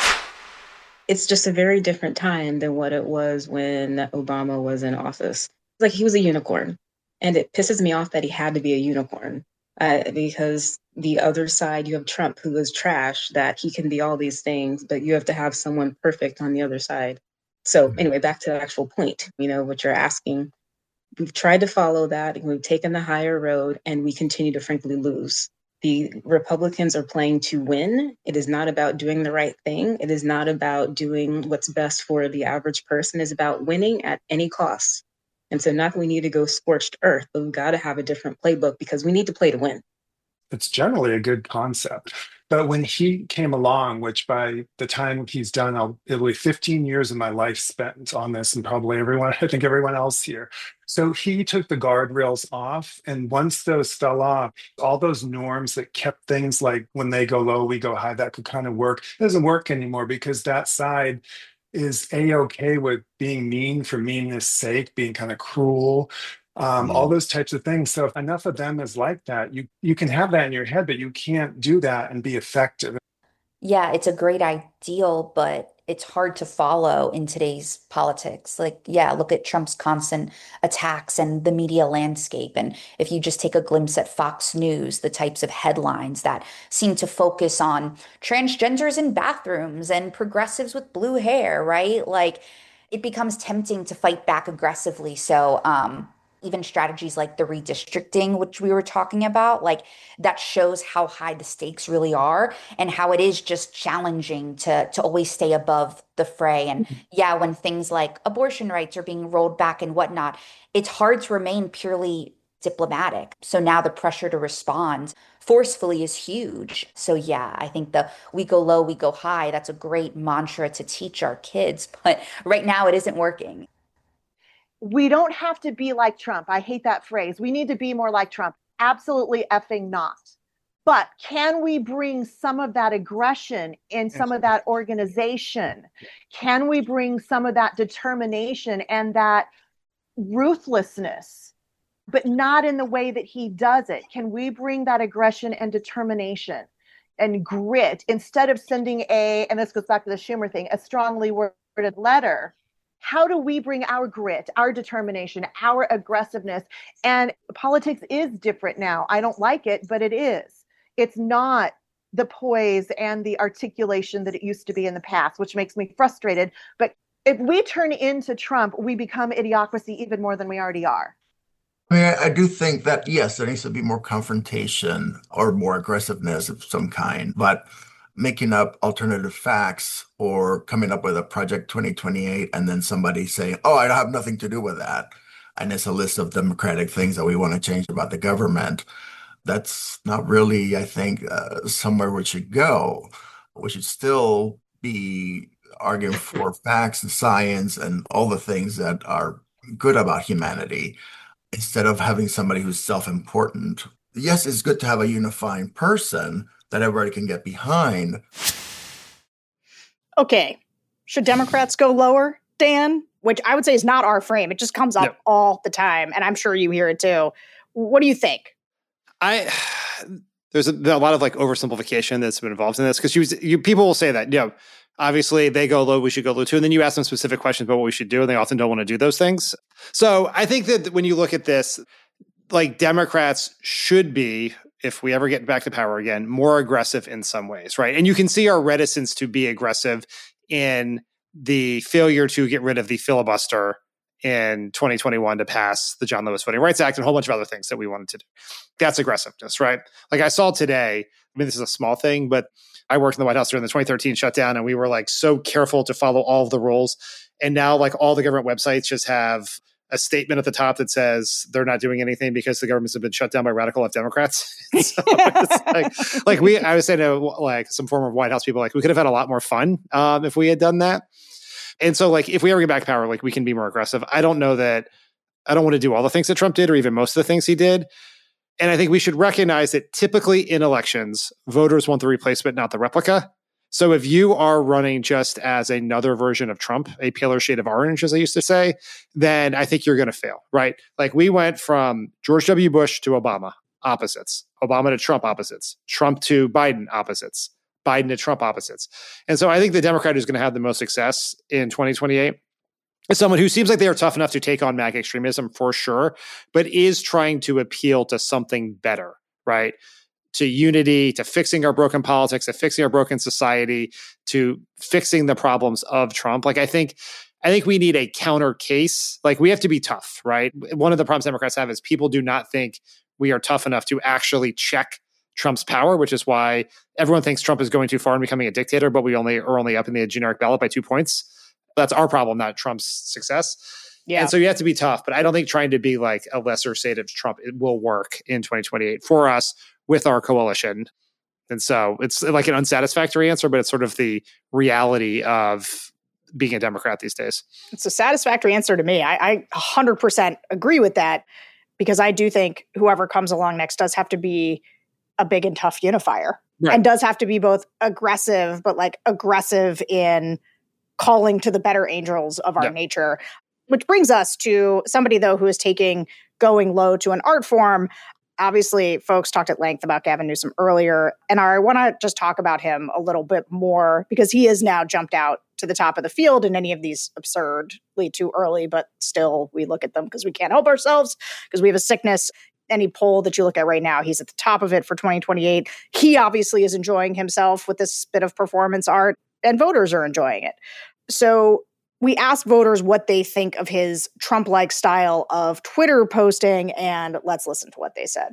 It's just a very different time than what it was when Obama was in office. He was a unicorn. And it pisses me off that he had to be a unicorn because the other side, you have Trump, who is trash, that he can be all these things, but you have to have someone perfect on the other side. So anyway, back to the actual point, what you're asking. We've tried to follow that and we've taken the higher road and we continue to frankly lose. The Republicans are playing to win. It is not about doing the right thing. It is not about doing what's best for the average person. It's about winning at any cost. And so not that we need to go scorched earth, but we've got to have a different playbook because we need to play to win. It's generally a good concept. But when he came along, which by the time he's done, it'll be 15 years of my life spent on this and probably everyone else here. So he took the guardrails off. And once those fell off, all those norms that kept things like when they go low, we go high, that could kind of work. It doesn't work anymore because that side is A-okay with being mean for meanness sake, being kind of cruel. All those types of things. So if enough of them is like that, you can have that in your head, but you can't do that and be effective. Yeah, it's a great ideal, but it's hard to follow in today's politics. Look at Trump's constant attacks and the media landscape. And if you just take a glimpse at Fox News, the types of headlines that seem to focus on transgenders in bathrooms and progressives with blue hair, right? It becomes tempting to fight back aggressively. So, even strategies like the redistricting, which we were talking about, that shows how high the stakes really are and how it is just challenging to always stay above the fray. And when things like abortion rights are being rolled back and whatnot, it's hard to remain purely diplomatic. So now the pressure to respond forcefully is huge. So I think we go low, we go high, that's a great mantra to teach our kids. But right now it isn't working. We don't have to be like Trump. I hate that phrase. We need to be more like Trump. Absolutely effing not. But can we bring some of that aggression and some of that organization? Can we bring some of that determination and that ruthlessness, but not in the way that he does it? Can we bring that aggression and determination and grit instead of sending and this goes back to the Schumer thing, a strongly worded letter? How do we bring our grit, our determination, our aggressiveness? And politics is different now. I don't like it, but it is. It's not the poise and the articulation that it used to be in the past, which makes me frustrated. But if we turn into Trump, we become idiocracy even more than we already are. I do think that, yes, there needs to be more confrontation or more aggressiveness of some kind. But making up alternative facts or coming up with a Project 2028 and then somebody saying, oh, I have nothing to do with that. And it's a list of democratic things that we want to change about the government. That's not really, I think, somewhere we should go. We should still be arguing for facts and science and all the things that are good about humanity instead of having somebody who's self-important. Yes, it's good to have a unifying person that everybody can get behind. Okay. Should Democrats go lower, Dan? Which I would say is not our frame. It just comes up all the time. And I'm sure you hear it too. What do you think? There's a lot of like oversimplification that's been involved in this, because people will say that, obviously they go low, we should go low too. And then you ask them specific questions about what we should do, and they often don't want to do those things. So I think that when you look at this, like Democrats should be, if we ever get back to power again, more aggressive in some ways, right? And you can see our reticence to be aggressive in the failure to get rid of the filibuster in 2021 to pass the John Lewis Voting Rights Act and a whole bunch of other things that we wanted to do. That's aggressiveness, right? Like I saw today, this is a small thing, but I worked in the White House during the 2013 shutdown, and we were like so careful to follow all of the rules. And now like all the government websites just have a statement at the top that says they're not doing anything because the governments have been shut down by radical left Democrats. So it's I was saying to like some former White House people, like we could have had a lot more fun if we had done that. And so like if we ever get back to power, like we can be more aggressive. I don't want to do all the things that Trump did or even most of the things he did. And I think we should recognize that typically in elections, voters want the replacement, not the replica. So if you are running just as another version of Trump, a paler shade of orange, as I used to say, then I think you're going to fail, right? Like we went from George W. Bush to Obama, opposites. Obama to Trump, opposites. Trump to Biden, opposites. Biden to Trump, opposites. And so I think the Democrat who's going to have the most success in 2028 is someone who seems like they are tough enough to take on MAGA extremism for sure, but is trying to appeal to something better, right? To unity, to fixing our broken politics, to fixing our broken society, to fixing the problems of Trump. Like I think we need a counter case. Like we have to be tough, right? One of the problems Democrats have is people do not think we are tough enough to actually check Trump's power, which is why everyone thinks Trump is going too far and becoming a dictator, but we are only up in the generic ballot by 2 points. That's our problem, not Trump's success. Yeah. And so you have to be tough, but I don't think trying to be like a lesser state of Trump it will work in 2028 for us with our coalition. And so it's like an unsatisfactory answer, but it's sort of the reality of being a Democrat these days. It's a satisfactory answer to me. I 100% agree with that, because I do think whoever comes along next does have to be a big and tough unifier, right, and does have to be both aggressive, but like aggressive in calling to the better angels of our nature, which brings us to somebody though who is taking going low to an art form. Obviously, folks talked at length about Gavin Newsom earlier, and I want to just talk about him a little bit more because he has now jumped out to the top of the field in any of these absurdly too early, but still we look at them because we can't help ourselves because we have a sickness. Any poll that you look at right now, he's at the top of it for 2028. He obviously is enjoying himself with this bit of performance art, and voters are enjoying it. So we asked voters what they think of his Trump-like style of Twitter posting, and let's listen to what they said.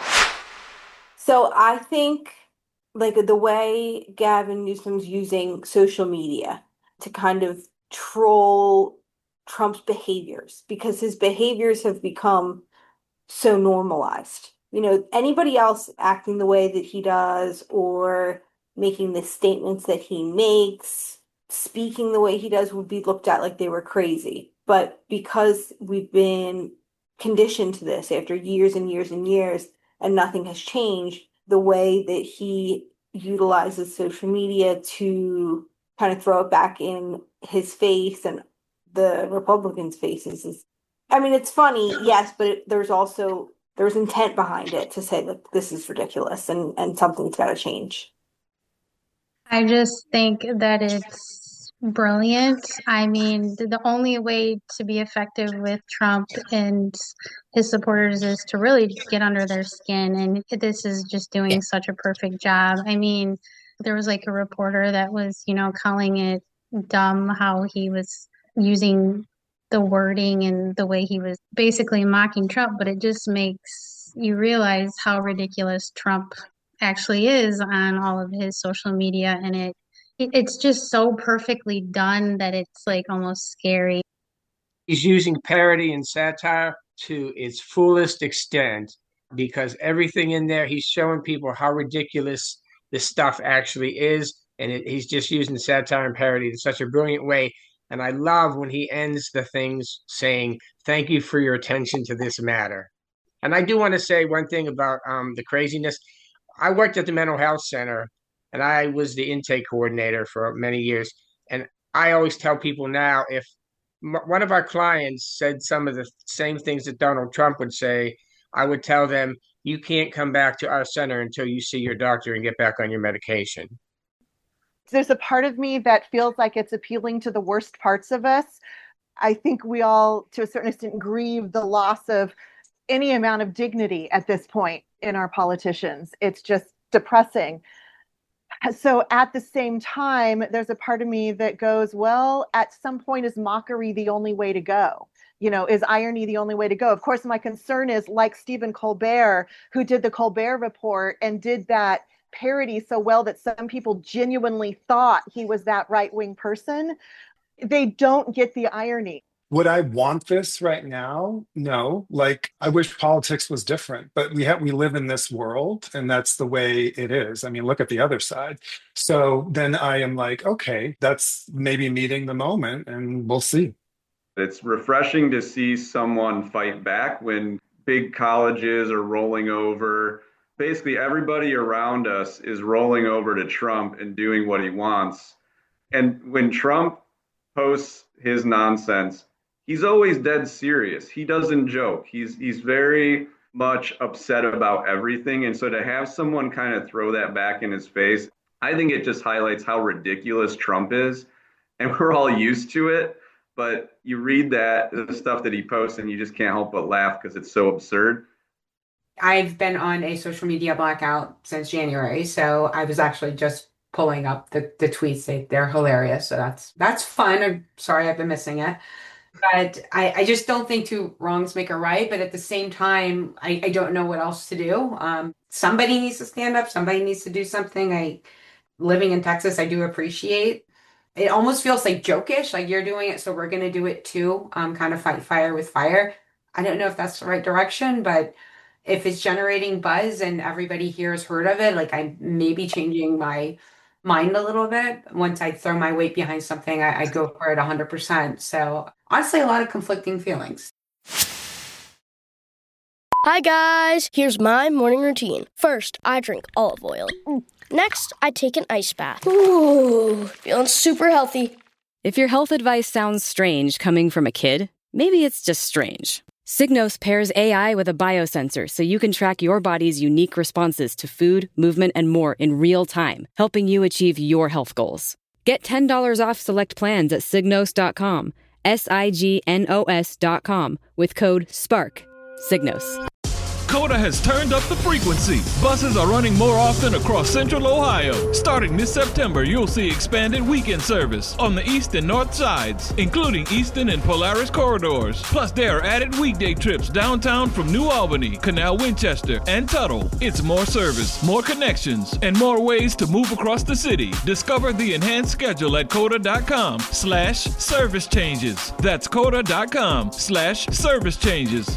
So I think like the way Gavin Newsom's using social media to kind of troll Trump's behaviors, because his behaviors have become so normalized. Anybody else acting the way that he does or making the statements that he makes, speaking the way he does would be looked at like they were crazy. But because we've been conditioned to this after years and years and years and nothing has changed, the way that he utilizes social media to kind of throw it back in his face and the Republicans' faces is, it's funny, yes, but there's intent behind it to say that this is ridiculous and something's got to change. I just think that it's brilliant. The only way to be effective with Trump and his supporters is to really get under their skin. And this is just doing such a perfect job. There was like a reporter that was, calling it dumb how he was using the wording and the way he was basically mocking Trump, but it just makes you realize how ridiculous Trump actually is on all of his social media, and it's just so perfectly done that it's like almost scary. He's using parody and satire to its fullest extent, because everything in there, he's showing people how ridiculous this stuff actually is, and he's just using satire and parody in such a brilliant way. And I love when he ends the things saying, "Thank you for your attention to this matter." And I do want to say one thing about the craziness. I worked at the mental health center, and I was the intake coordinator for many years. And I always tell people now, if one of our clients said some of the same things that Donald Trump would say, I would tell them, you can't come back to our center until you see your doctor and get back on your medication. There's a part of me that feels like it's appealing to the worst parts of us. I think we all, to a certain extent, grieve the loss of any amount of dignity at this point in our politicians. It's just depressing. So at the same time, there's a part of me that goes, well, at some point, is mockery the only way to go? Is irony the only way to go? Of course, my concern is, like Stephen Colbert, who did the Colbert Report and did that parody so well that some people genuinely thought he was that right-wing person. They don't get the irony. Would I want this right now? No. Like, I wish politics was different, but we live in this world, and that's the way it is. I mean, look at the other side. So then I am like, okay, that's maybe meeting the moment, and we'll see. It's refreshing to see someone fight back when big colleges are rolling over. Basically, everybody around us is rolling over to Trump and doing what he wants. And when Trump posts his nonsense, he's always dead serious. He doesn't joke. He's very much upset about everything. And so to have someone kind of throw that back in his face, I think it just highlights how ridiculous Trump is. And we're all used to it. But you read the stuff that he posts, and you just can't help but laugh because it's so absurd. I've been on a social media blackout since January, so I was actually just pulling up the tweets. They're hilarious, so that's fun. I'm sorry I've been missing it. But I just don't think two wrongs make a right. But at the same time, I don't know what else to do. Somebody needs to stand up. Somebody needs to do something. Living in Texas, I do appreciate. It almost feels like jokish, like you're doing it, so we're going to do it too. Kind of fight fire with fire. I don't know if that's the right direction, but if it's generating buzz and everybody here has heard of it, like I may be changing my mind a little bit. Once I throw my weight behind something, I go for it 100%. So honestly, a lot of conflicting feelings. Hi guys, here's my morning routine. First, I drink olive oil. Next, I take an ice bath. Ooh, feeling super healthy. If your health advice sounds strange coming from a kid, maybe it's just strange. Signos pairs AI with a biosensor so you can track your body's unique responses to food, movement, and more in real time, helping you achieve your health goals. Get $10 off select plans at Signos.com, SIGNOS.com, with code SPARK. Signos. Coda has turned up the frequency. Buses are running more often across Central Ohio. Starting this September, you'll see expanded weekend service on the east and north sides, including Easton and Polaris corridors. Plus, there are added weekday trips downtown from New Albany, Canal Winchester, and Tuttle. It's more service, more connections, and more ways to move across the city. Discover the enhanced schedule at coda.com/service changes. That's coda.com/service changes.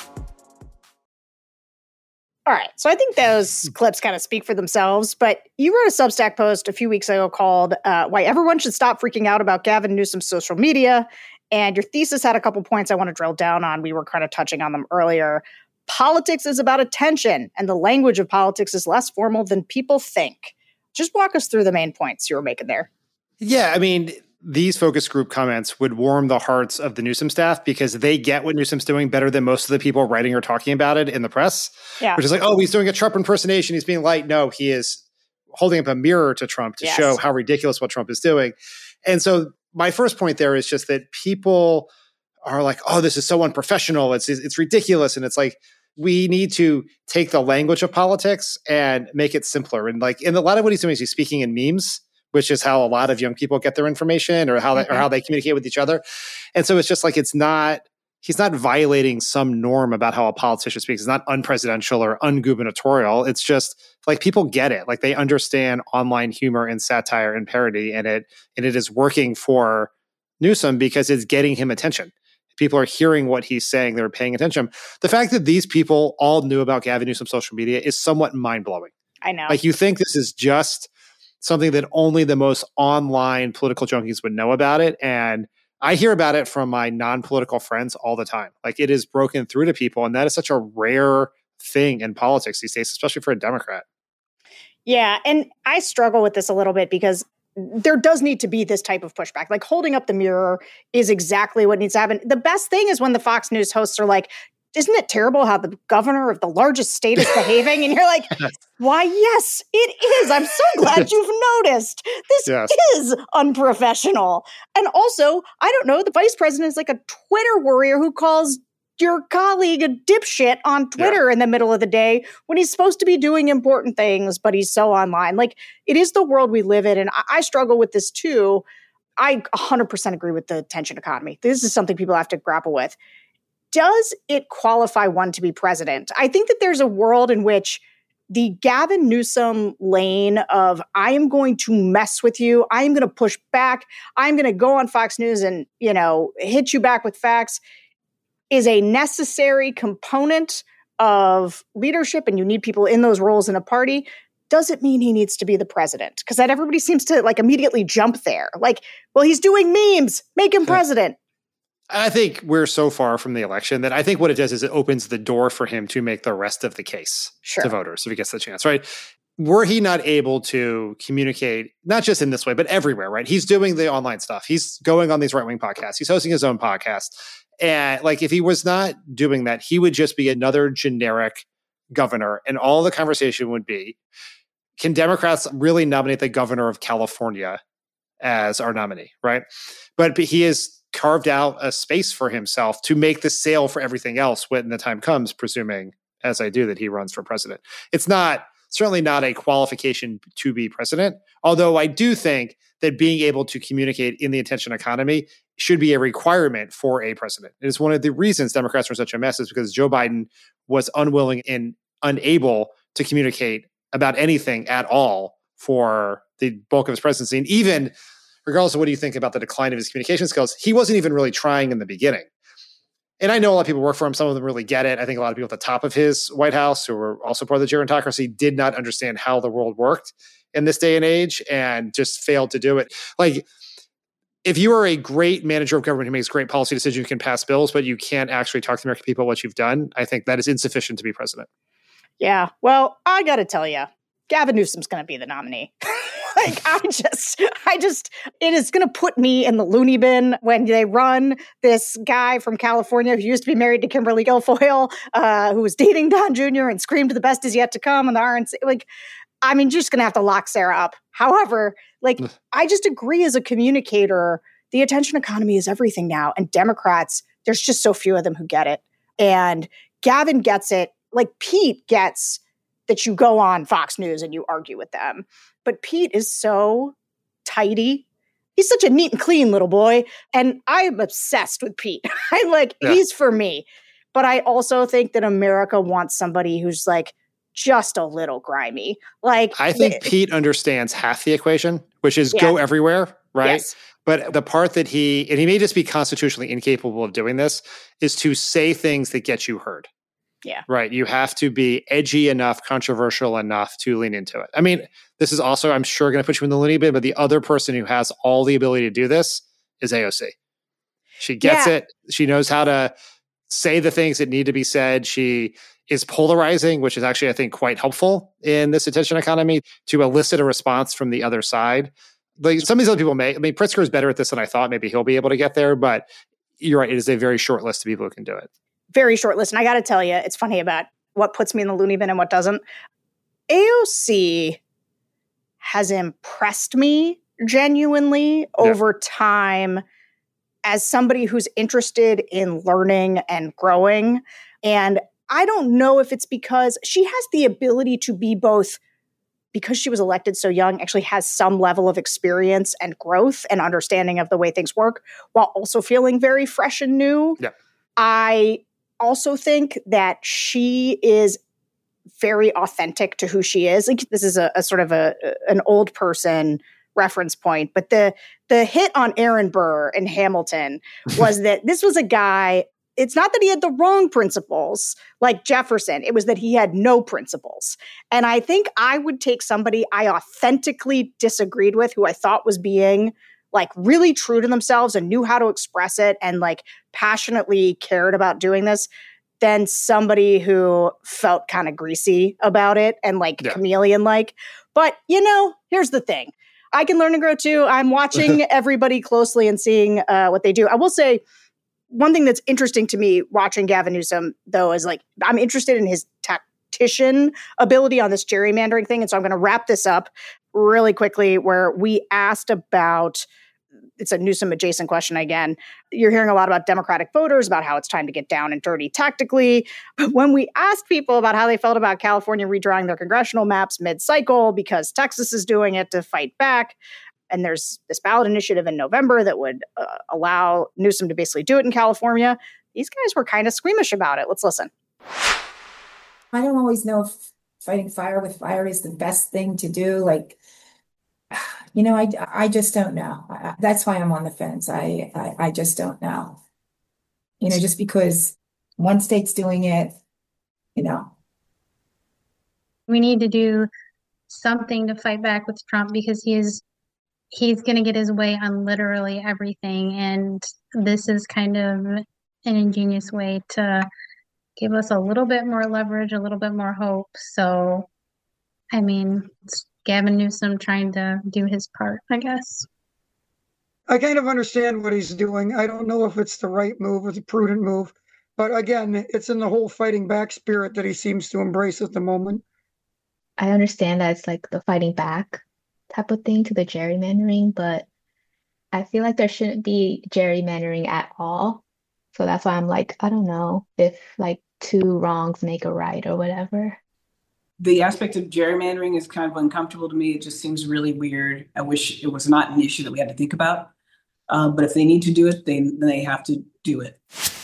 All right. So I think those clips kind of speak for themselves, but you wrote a Substack post a few weeks ago called Why Everyone Should Stop Freaking Out About Gavin Newsom's Social Media. And your thesis had a couple points I want to drill down on. We were kind of touching on them earlier. Politics is about attention, and the language of politics is less formal than people think. Just walk us through the main points you were making there. Yeah, I mean, these focus group comments would warm the hearts of the Newsom staff because they get what Newsom's doing better than most of the people writing or talking about it in the press. Yeah. Which is like, oh, he's doing a Trump impersonation. He's being light. No, he is holding up a mirror to Trump to show how ridiculous what Trump is doing. And so my first point there is just that people are like, oh, this is so unprofessional. It's ridiculous. And it's like, we need to take the language of politics and make it simpler. And like, and a lot of what he's doing is he's speaking in memes, which is how a lot of young people get their information or how they communicate with each other. And so it's just like, he's not violating some norm about how a politician speaks. It's not unpresidential or ungubernatorial. It's just like people get it. Like they understand online humor and satire and parody, and it is working for Newsom because it's getting him attention. People are hearing what he's saying. They're paying attention. The fact that these people all knew about Gavin Newsom's social media is somewhat mind-blowing. I know. Like you think this is just something that only the most online political junkies would know about it. And I hear about it from my non-political friends all the time. Like it is broken through to people. And that is such a rare thing in politics these days, especially for a Democrat. Yeah. And I struggle with this a little bit because there does need to be this type of pushback. Like holding up the mirror is exactly what needs to happen. The best thing is when the Fox News hosts are like, isn't it terrible how the governor of the largest state is behaving? And you're like, why, yes, it is. I'm so glad you've noticed. This is unprofessional. And also, I don't know, the vice president is like a Twitter warrior who calls your colleague a dipshit on Twitter in the middle of the day when he's supposed to be doing important things, but he's so online. Like, it is the world we live in. And I struggle with this too. I 100% agree with the attention economy. This is something people have to grapple with. Does it qualify one to be president? I think that there's a world in which the Gavin Newsom lane of I am going to mess with you, I am going to push back, I'm going to go on Fox News and, hit you back with facts is a necessary component of leadership, and you need people in those roles in a party. Does it mean he needs to be the president? Because that everybody seems to immediately jump there. Well, he's doing memes, make him president. I think we're so far from the election that I think what it does is it opens the door for him to make the rest of the case to voters if he gets the chance, right? Were he not able to communicate, not just in this way, but everywhere, right? He's doing the online stuff. He's going on these right-wing podcasts. He's hosting his own podcast. And if he was not doing that, he would just be another generic governor. And all the conversation would be, can Democrats really nominate the governor of California as our nominee, right? But he is carved out a space for himself to make the sale for everything else when the time comes, presuming, as I do, that he runs for president. It's certainly not a qualification to be president, although I do think that being able to communicate in the attention economy should be a requirement for a president. It is one of the reasons Democrats are such a mess is because Joe Biden was unwilling and unable to communicate about anything at all for the bulk of his presidency. And even regardless of what you think about the decline of his communication skills, he wasn't even really trying in the beginning. And I know a lot of people work for him. Some of them really get it. I think a lot of people at the top of his White House who were also part of the gerontocracy did not understand how the world worked in this day and age and just failed to do it. If you are a great manager of government who makes great policy decisions, you can pass bills, but you can't actually talk to the American people what you've done, I think that is insufficient to be president. Yeah. Well, I got to tell you, Gavin Newsom's going to be the nominee. It is going to put me in the loony bin when they run this guy from California who used to be married to Kimberly Guilfoyle, who was dating Don Jr. and screamed the best is yet to come on the RNC. Just going to have to lock Sarah up. However, I just agree as a communicator, the attention economy is everything now. And Democrats, there's just so few of them who get it. And Gavin gets it. Pete gets that you go on Fox News and you argue with them. But Pete is so tidy. He's such a neat and clean little boy. And I'm obsessed with Pete. He's for me. But I also think that America wants somebody who's just a little grimy. I think Pete understands half the equation, which is go everywhere, right? Yes. But the part that he may just be constitutionally incapable of doing this, is to say things that get you heard. Yeah. Right. You have to be edgy enough, controversial enough to lean into it. I mean, this is also, I'm sure, going to put you in the loony bin, but the other person who has all the ability to do this is AOC. She gets it. She knows how to say the things that need to be said. She is polarizing, which is actually, I think, quite helpful in this attention economy to elicit a response from the other side. Some of these other people may. I mean, Pritzker is better at this than I thought. Maybe he'll be able to get there, but you're right. It is a very short list of people who can do it. Very short list. And I got to tell you, it's funny about what puts me in the loony bin and what doesn't. AOC has impressed me genuinely over time as somebody who's interested in learning and growing. And I don't know if it's because she has the ability to be both, because she was elected so young, actually has some level of experience and growth and understanding of the way things work, while also feeling very fresh and new. Yeah. I also think that she is very authentic to who she is. This is a sort of an old person reference point, but the hit on Aaron Burr in Hamilton was that this was a guy. It's not that he had the wrong principles like Jefferson. It was that he had no principles. And I think I would take somebody I authentically disagreed with, who I thought was being really true to themselves and knew how to express it and passionately cared about doing this, than somebody who felt kind of greasy about it and chameleon-like. But, here's the thing. I can learn and grow too. I'm watching everybody closely and seeing what they do. I will say, One thing that's interesting to me watching Gavin Newsom, though, is like, I'm interested in his tactician ability on this gerrymandering thing. And so I'm going to wrap this up really quickly, where we asked about, it's a Newsom adjacent question again. You're hearing a lot about Democratic voters, about how it's time to get down and dirty tactically. But when we asked people about how they felt about California redrawing their congressional maps mid-cycle because Texas is doing it to fight back, and there's this ballot initiative in November that would allow Newsom to basically do it in California, these guys were kind of squeamish about it. Let's listen. I don't always know if fighting fire with fire is the best thing to do. Like, you know, I just don't know. That's why I'm on the fence. I just don't know. You know, just because one state's doing it, you know. We need to do something to fight back with Trump because he's going to get his way on literally everything. And this is kind of an ingenious way to give us a little bit more leverage, a little bit more hope. So, I mean, it's Gavin Newsom trying to do his part, I guess. I kind of understand what he's doing. I don't know if it's the right move or the prudent move. But again, it's in the whole fighting back spirit that he seems to embrace at the moment. I understand that it's like the fighting back type of thing to the gerrymandering, but I feel like there shouldn't be gerrymandering at all. So that's why I'm like, I don't know if like two wrongs make a right or whatever. The aspect of gerrymandering is kind of uncomfortable to me. It just seems really weird. I wish it was not an issue that we had to think about. But if they need to do it, then they have to do it.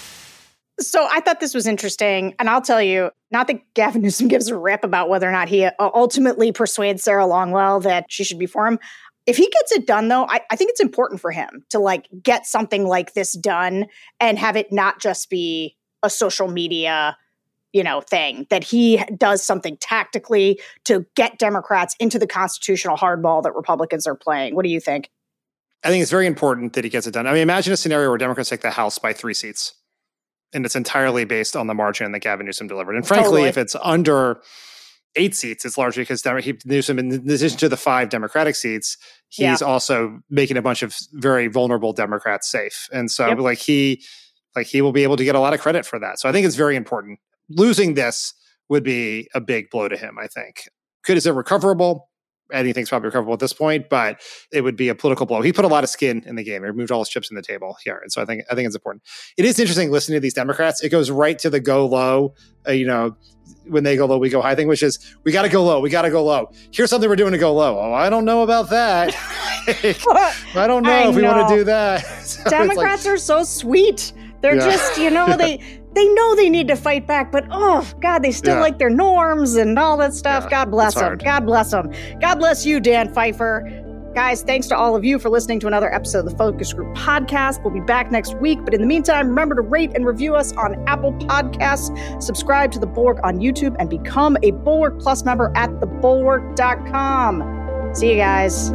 So I thought this was interesting. And I'll tell you, not that Gavin Newsom gives a rip about whether or not he ultimately persuades Sarah Longwell that she should be for him. If he gets it done, though, I think it's important for him to like get something like this done and have it not just be a social media, you know, thing, that he does something tactically to get Democrats into the constitutional hardball that Republicans are playing. What do you think? I think it's very important that he gets it done. I mean, imagine a scenario where Democrats take the House by 3 seats, and it's entirely based on the margin that Gavin Newsom delivered. And frankly, if it's under 8 seats, it's largely because Newsom, in addition to the 5 Democratic seats, he's also making a bunch of very vulnerable Democrats safe. And so he will be able to get a lot of credit for that. So I think it's very important. Losing this would be a big blow to him, I think. Is it recoverable? Anything's probably recoverable at this point, but it would be a political blow. He put a lot of skin in the game. He removed all his chips in the table here. And so I think it's important. It is interesting listening to these Democrats. It goes right to the go low, when they go low, we go high thing, which is we got to go low. We got to go low. Here's something we're doing to go low. Oh, I don't know about that. I don't know if we want to do that. So Democrats are so sweet. They're just, they know they need to fight back, but oh God, they still like their norms and all that stuff. Yeah, God bless them. God bless them. God bless you, Dan Pfeiffer. Guys, thanks to all of you for listening to another episode of the Focus Group podcast. We'll be back next week, but in the meantime, remember to rate and review us on Apple Podcasts, subscribe to The Bulwark on YouTube, and become a Bulwark Plus member at thebulwark.com. See you guys.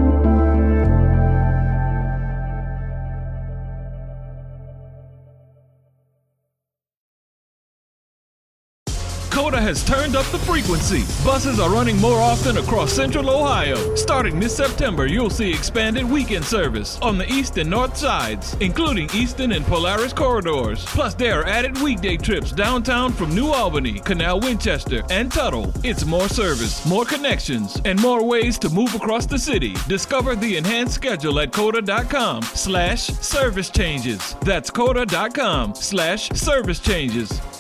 COTA has turned up the frequency. Buses are running more often across Central Ohio. Starting this September, you'll see expanded weekend service on the east and north sides, including Eastern and Polaris corridors. Plus, there are added weekday trips downtown from New Albany, Canal Winchester, and Tuttle. It's more service, more connections, and more ways to move across the city. Discover the enhanced schedule at COTA.com/service changes. That's COTA.com/service changes.